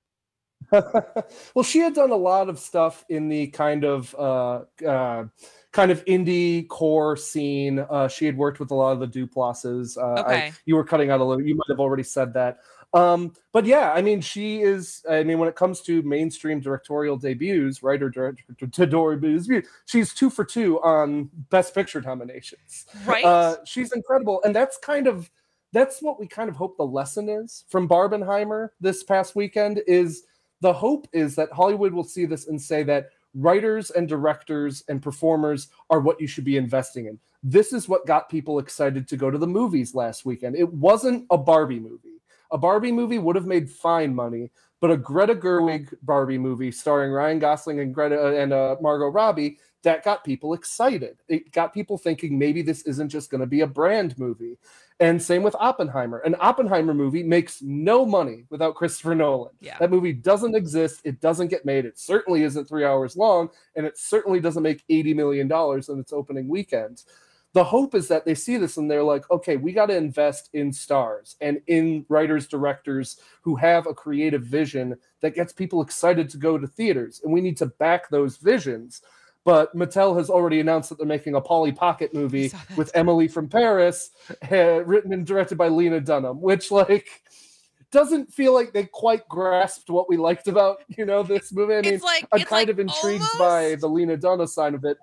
Well, she had done a lot of stuff in the kind of kind of indie core scene. She had worked with a lot of the Duplases. Okay. You were cutting out a little. You might have already said that. But yeah, I mean, she is. I mean, when it comes to mainstream directorial debuts, writer director debuts, she's 2 for 2 on Best Picture nominations. Right. She's incredible, and that's what we kind of hope the lesson is from Barbenheimer this past weekend. Is the hope is that Hollywood will see this and say that writers and directors and performers are what you should be investing in. This is what got people excited to go to the movies last weekend. It wasn't a Barbie movie. A Barbie movie would have made fine money, but a Greta Gerwig Barbie movie starring Ryan Gosling and Margot Robbie, that got people excited. It got people thinking maybe this isn't just going to be a brand movie. And same with Oppenheimer. An Oppenheimer movie makes no money without Christopher Nolan. Yeah. That movie doesn't exist. It doesn't get made. It certainly isn't 3 hours long, and it certainly doesn't make $80 million in its opening weekend. The hope is that they see this and they're like, okay, we got to invest in stars and in writers, directors who have a creative vision that gets people excited to go to theaters. And we need to back those visions. But Mattel has already announced that they're making a Polly Pocket movie with Emily from Paris, written and directed by Lena Dunham, which doesn't feel like they quite grasped what we liked about, this movie. I mean, I'm kind of intrigued by the Lena Dunham side of it.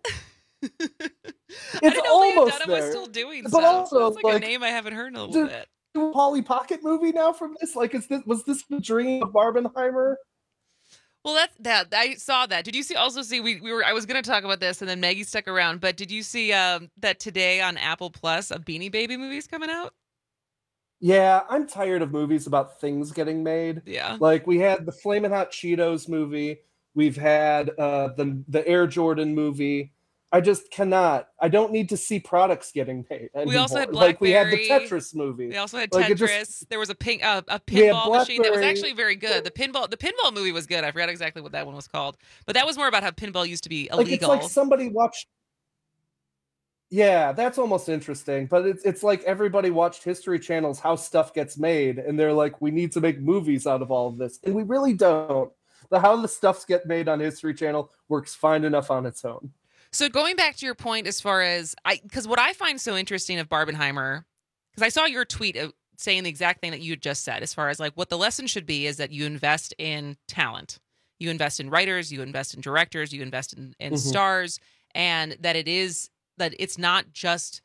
I didn't know Lena Dunham there. was still doing But stuff. also, That's like a name I haven't heard in a little bit. Do a Polly Pocket movie now from this? Was this the dream of Barbenheimer? Well, that I saw that. Did you also see I was going to talk about this and then Maggie stuck around, but did you see that today on Apple Plus a Beanie Baby movie's coming out? Yeah, I'm tired of movies about things getting made. Yeah. Like we had the Flamin' Hot Cheetos movie, we've had the Air Jordan movie. I just cannot. I don't need to see products getting made anymore. We also had we had the Blackberry. Tetris movie. We also had Like, Tetris. There was a pinball machine that was Blackberry. actually very good. The pinball movie was good. I forgot exactly what that one was called, but that was more about how pinball used to be illegal. It's like somebody watched. Yeah, that's almost interesting. But it's like everybody watched History Channel's How Stuff Gets Made, and they're like, we need to make movies out of all of this, and we really don't. How the stuffs get made on History Channel works fine enough on its own. So going back to your point, as far as because what I find so interesting of Barbenheimer, because I saw your tweet saying the exact thing that you just said, as far as what the lesson should be is that you invest in talent, you invest in writers, you invest in directors, you invest in stars, and that it's not just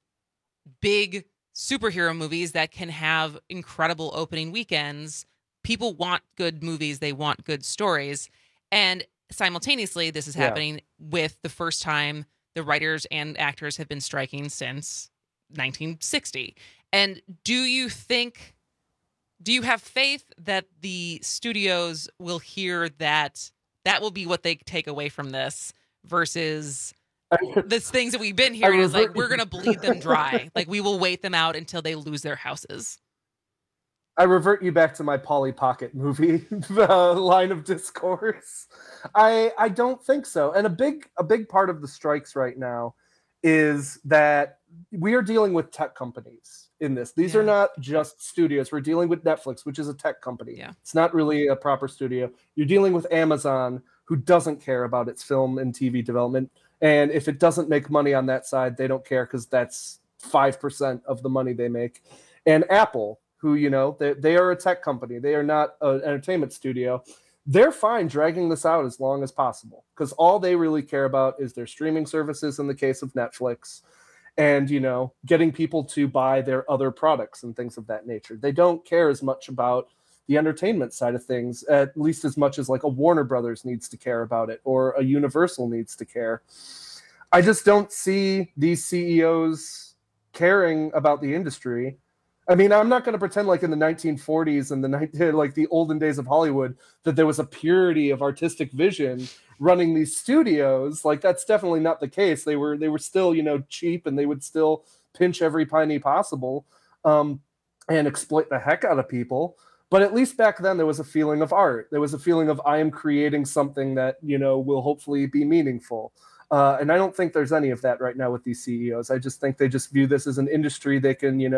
big superhero movies that can have incredible opening weekends. People want good movies, they want good stories, and simultaneously, this is happening with the first time the writers and actors have been striking since 1960. And do you have faith that the studios will hear that will be what they take away from this versus the things that we've been hearing is we're going to bleed them dry. We will wait them out until they lose their houses. I revert you back to my Polly Pocket movie line of discourse. I don't think so. And a big part of the strikes right now is that we are dealing with tech companies in this. These are not just studios. We're dealing with Netflix, which is a tech company. Yeah. It's not really a proper studio. You're dealing with Amazon, who doesn't care about its film and TV development. And if it doesn't make money on that side, they don't care because that's 5% of the money they make. And Apple, who, they are a tech company. They are not an entertainment studio. They're fine dragging this out as long as possible because all they really care about is their streaming services in the case of Netflix and, getting people to buy their other products and things of that nature. They don't care as much about the entertainment side of things, at least as much as a Warner Brothers needs to care about it or a Universal needs to care. I just don't see these CEOs caring about the industry. I mean, I'm not going to pretend in the 1940s and the olden days of Hollywood that there was a purity of artistic vision running these studios. That's definitely not the case. They were still, cheap, and they would still pinch every penny possible and exploit the heck out of people. But at least back then there was a feeling of art. There was a feeling of I am creating something that, will hopefully be meaningful. And I don't think there's any of that right now with these CEOs. I just think they just view this as an industry they can,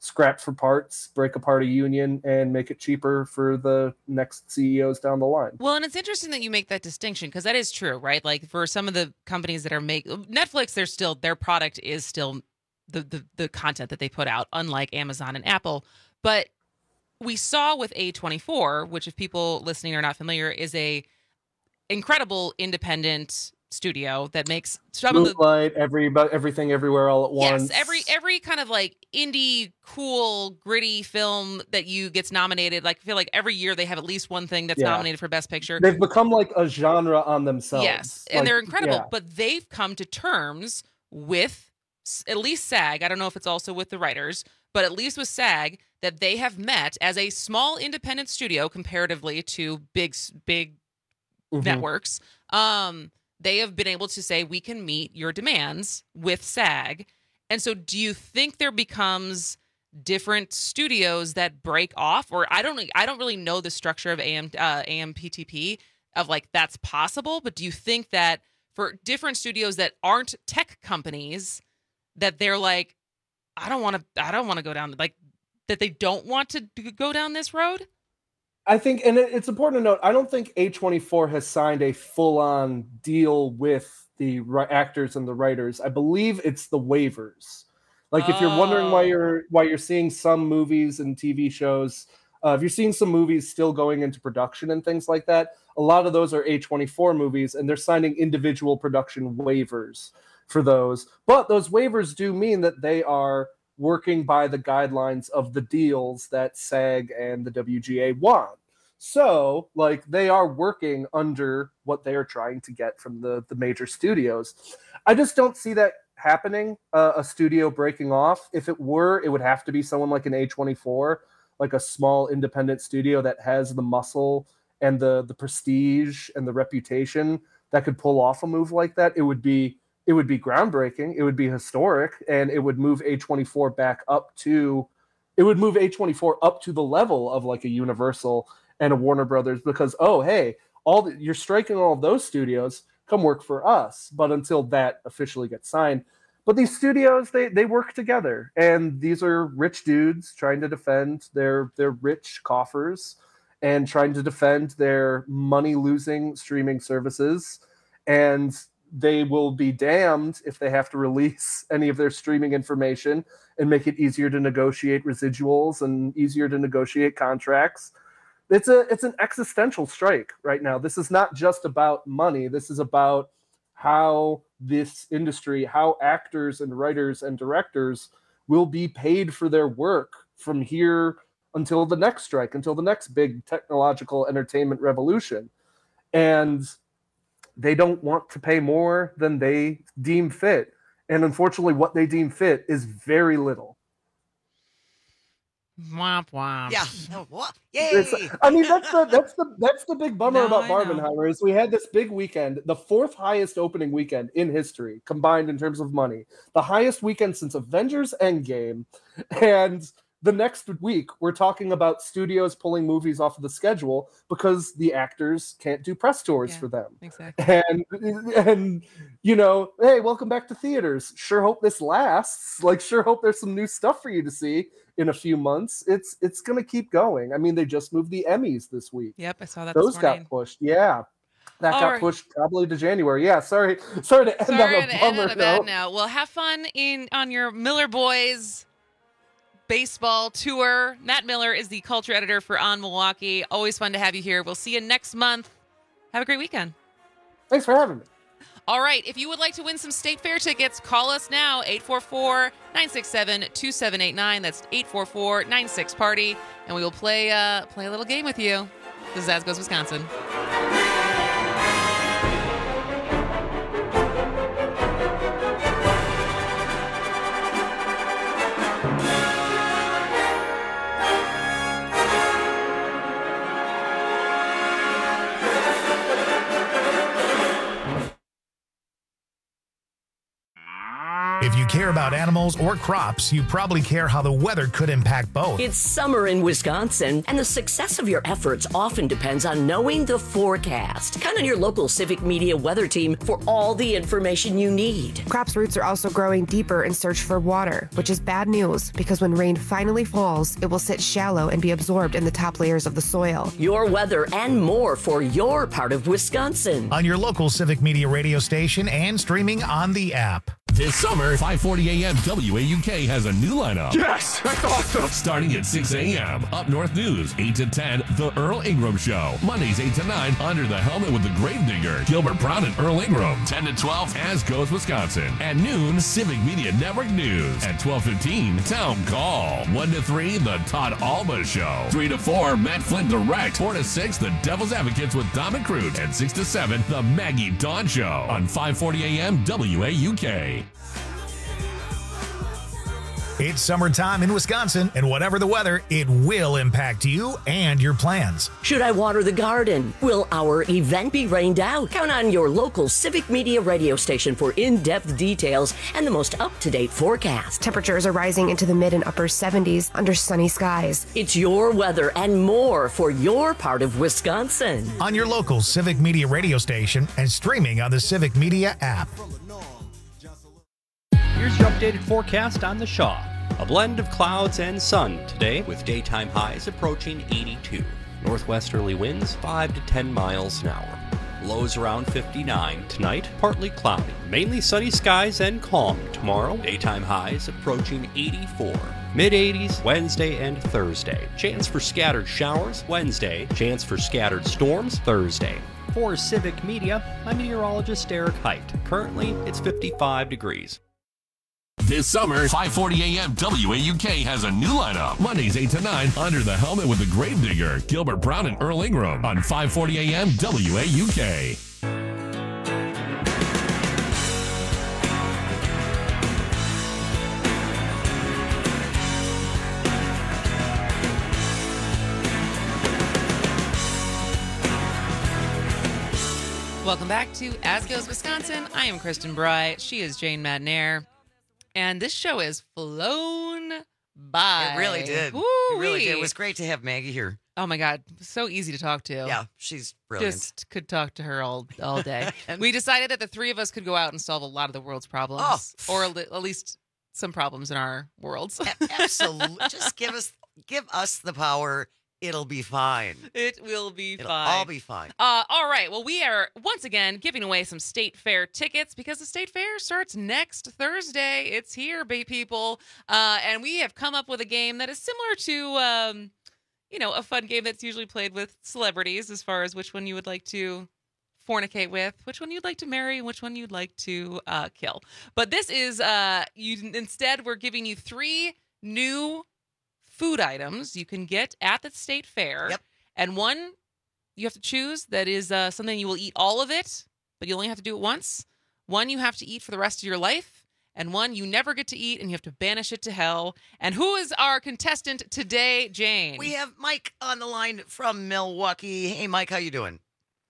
scrap for parts, break apart a union, and make it cheaper for the next CEOs down the line. Well, and it's interesting that you make that distinction because that is true, right? Like for some of the companies that are Netflix, their product is still the content that they put out, unlike Amazon and Apple. But we saw with A24, which if people listening are not familiar, is a incredible independent studio that makes some Moonlight, everything everywhere all at once. Yes, every kind of like indie, cool, gritty film that gets nominated. Like I feel like every year they have at least one thing that's nominated for Best Picture. They've become like a genre on themselves. Yes, and they're incredible. But they've come to terms with at least SAG. I don't know if it's also with the writers, but at least with SAG, that they have met as a small independent studio comparatively to big networks. They have been able to say, we can meet your demands with SAG. And so do you think there becomes different studios that break off? Or I don't really know the structure of AMPTP of like that's possible, but do you think that for different studios that aren't tech companies that they're like, I don't want to go down, like that they don't want to go down this road? I think, and it's important to note, I don't think A24 has signed a full-on deal with the actors and the writers. I believe it's the waivers. Like, if you're wondering why you're seeing some movies and TV shows, if you're seeing some movies still going into production and things like that, a lot of those are A24 movies, and they're signing individual production waivers for those. But those waivers do mean that they are working by the guidelines of the deals that SAG and the WGA want. So, like, they are working under what they are trying to get from the major studios. I just don't see that happening, a studio breaking off. If it were, it would have to be someone like an A24, like a small independent studio that has the muscle and the prestige and the reputation that could pull off a move like that. It would be groundbreaking. It would be historic, and it would move A24 up to the level of like a Universal and a Warner Brothers, because you're striking all of those studios, come work for us. But until that officially gets signed, but these studios they work together, and these are rich dudes trying to defend their rich coffers and trying to defend their money losing streaming services, and they will be damned if they have to release any of their streaming information and make it easier to negotiate residuals and easier to negotiate contracts. It's an existential strike right now. This is not just about money. This is about how this industry, how actors and writers and directors will be paid for their work from here until the next strike, until the next big technological entertainment revolution. And they don't want to pay more than they deem fit. And unfortunately, what they deem fit is very little. Womp womp. Yeah. Yay. That's the big bummer about Barbenheimer is we had this big weekend, the fourth highest opening weekend in history, combined in terms of money, the highest weekend since Avengers Endgame, and the next week we're talking about studios pulling movies off of the schedule because the actors can't do press tours for them. Exactly. And hey, welcome back to theaters. Sure hope this lasts. Like, sure hope there's some new stuff for you to see in a few months. It's gonna keep going. I mean, they just moved the Emmys this week. Yep, I saw that. Those got pushed. Yeah. That got pushed probably to January. Yeah, sorry to end on a bad note. Well, have fun on your Miller Boys baseball tour. Matt Miller is the culture editor for On Milwaukee. Always fun to have you here. We'll see you next month. Have a great weekend. Thanks for having me. All right. If you would like to win some State Fair tickets, call us now, 844-967-2789. That's 844-96-PARTY. And we will play a little game with you. This is As Goes Wisconsin. If you care about animals or crops, you probably care how the weather could impact both. It's summer in Wisconsin, and the success of your efforts often depends on knowing the forecast. Count on your local Civic Media weather team for all the information you need. Crops' roots are also growing deeper in search for water, which is bad news because when rain finally falls, it will sit shallow and be absorbed in the top layers of the soil. Your weather and more for your part of Wisconsin. On your local Civic Media radio station and streaming on the app. This summer, 5:40 a.m. WAUK has a new lineup. Yes, that's awesome. Starting at 6 a.m. Up North News, 8 to 10, The Earl Ingram Show. Mondays, 8 to 9, Under the Helmet with the Gravedigger. Gilbert Brown and Earl Ingram. 10 to 12, As Goes Wisconsin. At noon, Civic Media Network News. At 12:15, Town Call. 1 to 3, The Todd Alba Show. 3 to 4, Matt Flynn Direct. 4 to 6, The Devil's Advocates with Dom and Crute. And 6 to 7, The Maggie Dawn Show. On 5:40 a.m. WAUK. It's summertime in Wisconsin, and whatever the weather, it will impact you and your plans. Should I water the garden? Will our event be rained out? Count on your local Civic Media radio station for in-depth details and the most up-to-date forecast. Temperatures are rising into the mid and upper 70s under sunny skies. It's your weather and more for your part of Wisconsin. On your local Civic Media radio station and streaming on the Civic Media app. Here's your updated forecast on the Shaw. A blend of clouds and sun today with daytime highs approaching 82. Northwesterly winds 5 to 10 miles an hour. Lows around 59 tonight, partly cloudy. Mainly sunny skies and calm tomorrow. Daytime highs approaching 84. Mid-80s Wednesday and Thursday. Chance for scattered showers Wednesday. Chance for scattered storms Thursday. For Civic Media, I'm meteorologist Eric Height. Currently, it's 55 degrees. This summer, 5:40 a.m. WAUK has a new lineup. Mondays, 8 to 9, Under the Helmet with the Gravedigger. Gilbert Brown and Earl Ingram on 5:40 a.m. WAUK. Welcome back to As Goes Wisconsin. I am Kristen Bry. She is Jane Madnair. And this show is flown by. It really did. Woo-wee. It really did. It was great to have Maggie here. Oh my God, so easy to talk to. Yeah, she's brilliant. Just could talk to her all day. We decided that the three of us could go out and solve a lot of the world's problems, or at least some problems in our worlds. Absolutely. Just give us the power. It'll be fine. It will be It'll fine. all be fine. All right. Well, we are once again giving away some State Fair tickets because the State Fair starts next Thursday. It's here, people. And we have come up with a game that is similar to, a fun game that's usually played with celebrities as far as which one you would like to fornicate with, which one you'd like to marry, and which one you'd like to kill. But this is, instead, we're giving you 3 new food items you can get at the State Fair. Yep. And one you have to choose that is something you will eat all of it, but you only have to do it once. One you have to eat for the rest of your life, and one you never get to eat and you have to banish it to hell. And who is our contestant today, Jane? We have Mike on the line from Milwaukee. Hey, Mike, how you doing?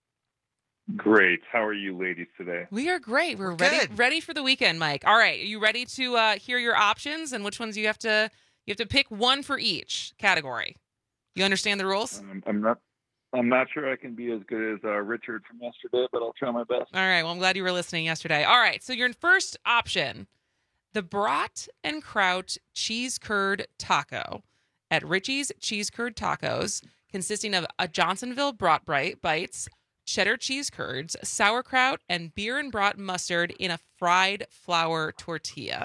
Great. How are you ladies today? We are great. We're ready for the weekend, Mike. All right. Are you ready to hear your options and which ones you have to pick one for each category? You understand the rules? I'm not sure I can be as good as Richard from yesterday, but I'll try my best. All right. Well, I'm glad you were listening yesterday. All right. So your first option, the Brat and Kraut cheese curd taco at Richie's Cheese Curd Tacos, consisting of a Johnsonville brat bites, cheddar cheese curds, sauerkraut, and beer and brat mustard in a fried flour tortilla.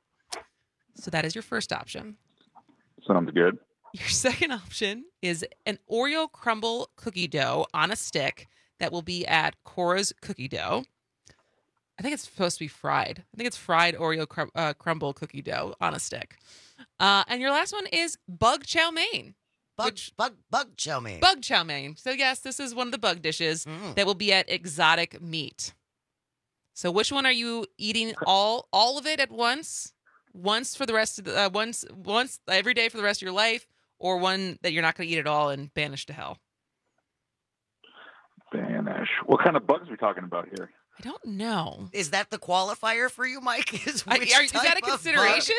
So that is your first option. Sounds good. Your second option is an Oreo crumble cookie dough on a stick that will be at Cora's Cookie Dough. I think it's supposed to be fried. I think it's fried Oreo crumble cookie dough on a stick. And your last one is bug chow mein. Bug chow mein. Bug chow mein. So yes, this is one of the bug dishes that will be at Exotic Meat. So which one are you eating all of it at once? Once for the rest of the once every day for the rest of your life, or one that you're not going to eat at all and banish to hell? Banish. What kind of bugs are we talking about here? I don't know. Is that the qualifier for you, Mike? Is that a consideration?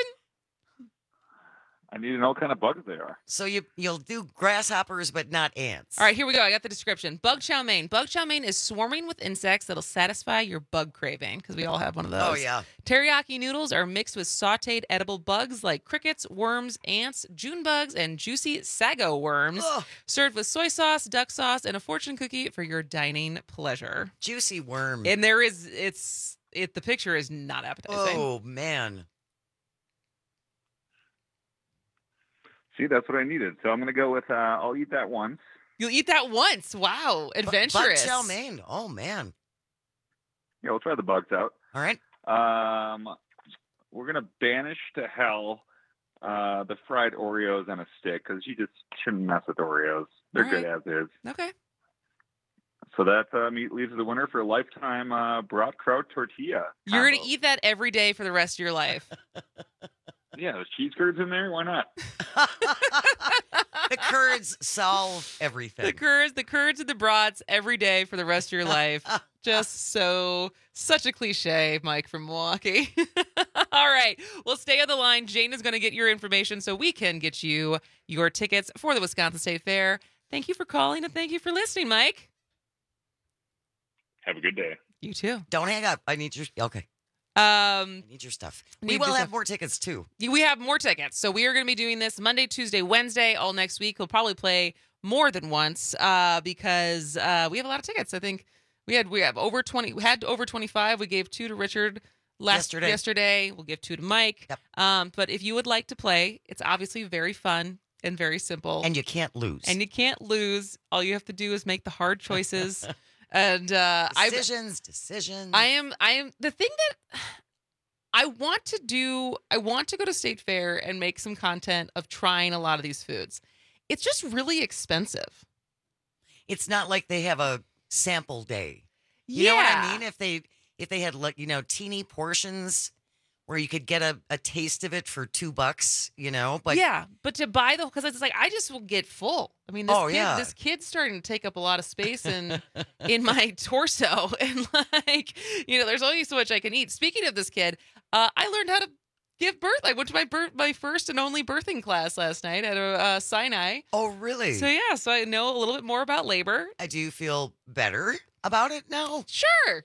I need to know what kind of bugs they are. So you'll do grasshoppers, but not ants. All right, here we go. I got the description. Bug chow mein. Bug chow mein is swarming with insects that'll satisfy your bug craving, because we all have one of those. Oh, yeah. Teriyaki noodles are mixed with sautéed edible bugs like crickets, worms, ants, June bugs, and juicy sago worms. Ugh. Served with soy sauce, duck sauce, and a fortune cookie for your dining pleasure. Juicy worm. And the picture is not appetizing. Oh, man. See, that's what I needed. So I'm going to go with I'll eat that once. You'll eat that once. Wow. Adventurous. Bug chow mein. Oh, man. Yeah, we'll try the bugs out. All right. We're going to banish to hell the fried Oreos on a stick, because you just shouldn't mess with Oreos. They're All good right. as is. Okay. So that leaves the winner for a lifetime brat kraut tortilla. You're going to eat that every day for the rest of your life. Yeah, there's cheese curds in there. Why not? The curds solve everything. The curds and the brats every day for the rest of your life. Just such a cliche, Mike from Milwaukee. All right. Well, stay on the line. Jane is going to get your information so we can get you your tickets for the Wisconsin State Fair. Thank you for calling and thank you for listening, Mike. Have a good day. You too. Don't hang up. I need your... Okay. I need your stuff. We Need will your have stuff. more tickets, too. We have more tickets. So we are going to be doing this Monday, Tuesday, Wednesday, all next week. We'll probably play more than once because we have a lot of tickets. I think we have over 20. We had over 25. We gave 2 to Richard yesterday. We'll give 2 to Mike. Yep. But if you would like to play, it's obviously very fun and very simple. And you can't lose. All you have to do is make the hard choices. And decisions. I am the thing that I want to go to State Fair and make some content of trying a lot of these foods. It's just really expensive. It's not like they have a sample day. You know what I mean? If they had, like, teeny portions where you could get a taste of it for $2, but but to buy because it's like I just will get full. I mean, this kid's starting to take up a lot of space in my torso, and there's only so much I can eat. Speaking of this kid, I learned how to give birth. I went to my first and only birthing class last night at Sinai. Oh, really? So I know a little bit more about labor. I do feel better about it now. Sure.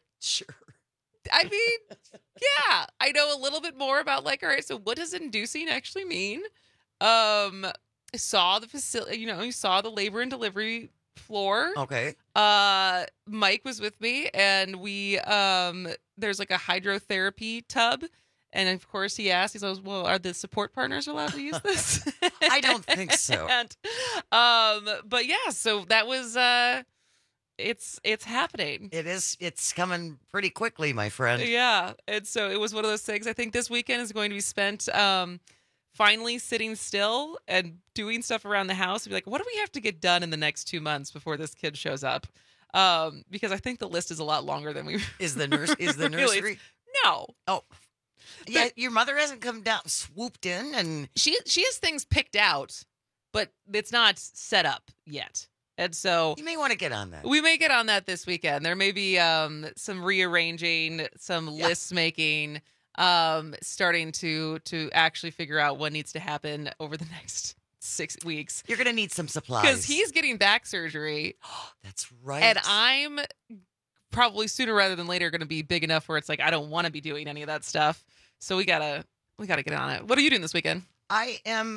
I mean, Yeah, I know a little bit more about all right, so what does inducing actually mean? I saw the facility, you saw the labor and delivery floor. Okay. Mike was with me, and we there's a hydrotherapy tub, and of course he asked, he says, "Well, are the support partners allowed to use this?" I don't think so. And, but yeah, so that was it's happening. It is. It's coming pretty quickly, my friend. Yeah. And so it was one of those things. I think this weekend is going to be spent finally sitting still and doing stuff around the house. Be like, what do we have to get done in the next 2 months before this kid shows up? Because I think the list is a lot longer than we Is the nursery? No. Oh. Yeah, your mother hasn't come down, swooped in, and she has things picked out, but it's not set up yet. And so you may want to get on that. We may get on that this weekend. There may be some rearranging, some list making, starting to actually figure out what needs to happen over the next 6 weeks. You're going to need some supplies. Because he's getting back surgery. That's right. And I'm probably sooner rather than later going to be big enough where it's I don't want to be doing any of that stuff. So we gotta get on it. What are you doing this weekend? I am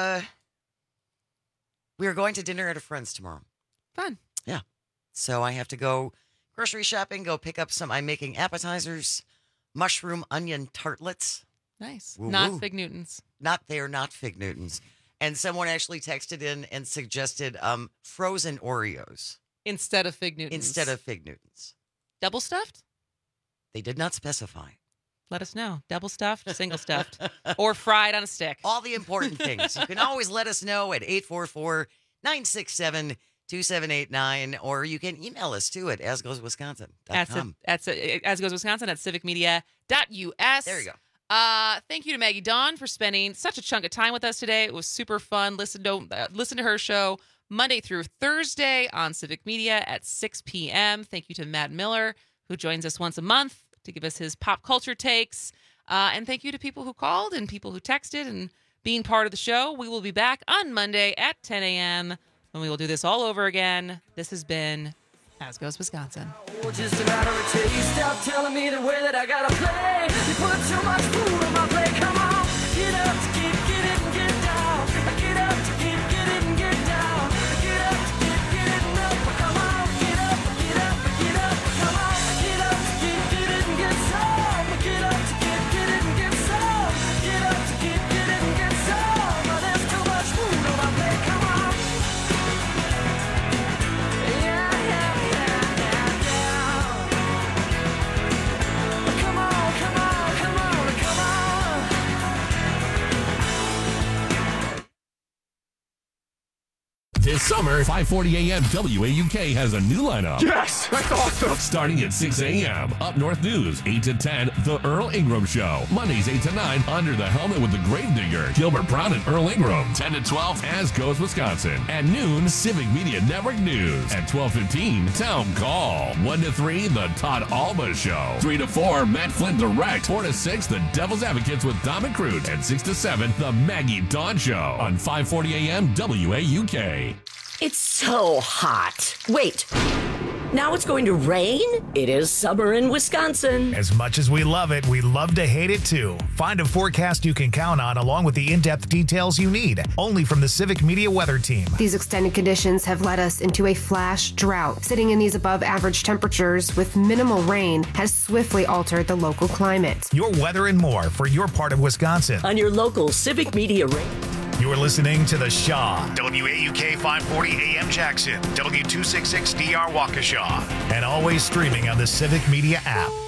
we are going to dinner at a friend's tomorrow. Fun. Yeah. So I have to go grocery shopping, go pick up I'm making appetizers, mushroom onion tartlets. Nice. Woo-woo. Not Fig Newtons. They're not Fig Newtons. And someone actually texted in and suggested frozen Oreos. Instead of Fig Newtons. Double stuffed? They did not specify. Let us know. Double stuffed, single stuffed, or fried on a stick. All the important things. You can always let us know at 844-967-2789, or you can email us too at asgoeswisconsin.com. asgoeswisconsin at civicmedia.us. There you go. Thank you to Maggie Dawn for spending such a chunk of time with us today. It was super fun. Listen to her show Monday through Thursday on Civic Media at 6 p.m. Thank you to Matt Miller who joins us once a month to give us his pop culture takes. And thank you to people who called and people who texted and being part of the show. We will be back on Monday at 10 a.m. when we will do this all over again. This has been As Goes Wisconsin. Just a matter of taste. Stop telling me the way that I gotta play. You put too much food on my plate. Come on, get up to get it and get down. Get up to get it and get down. Get up to get it and up. Come on, get up. Come on, get up to get it and get some. Get up to get it and get some. Get up to get it and get some. There's too much food on my plate. Come on. This summer, 540 AM WAUK has a new lineup. Yes, that's awesome. Starting at 6 a.m., Up North News, 8 to 10, The Earl Ingram Show. Mondays, 8 to 9, Under the Helmet with the Gravedigger, Gilbert Brown and Earl Ingram. 10 to 12, As Goes Wisconsin. At noon, Civic Media Network News. At 12:15, Town Call. 1 to 3, The Todd Alba Show. 3 to 4, Matt Flynn Direct. 4 to 6, The Devil's Advocates with Dom McCroot. And 6 to 7, The Maggie Dawn Show. On 540 AM WAUK. It's so hot. Wait. Now it's going to rain? It is summer in Wisconsin. As much as we love it, we love to hate it too. Find a forecast you can count on along with the in-depth details you need. Only from the Civic Media Weather Team. These extended conditions have led us into a flash drought. Sitting in these above average temperatures with minimal rain has swiftly altered the local climate. Your weather and more for your part of Wisconsin. On your local Civic Media Radio. You're listening to The Shaw, WAUK 540 AM Jackson, W266DR Waukesha, and always streaming on the Civic Media app.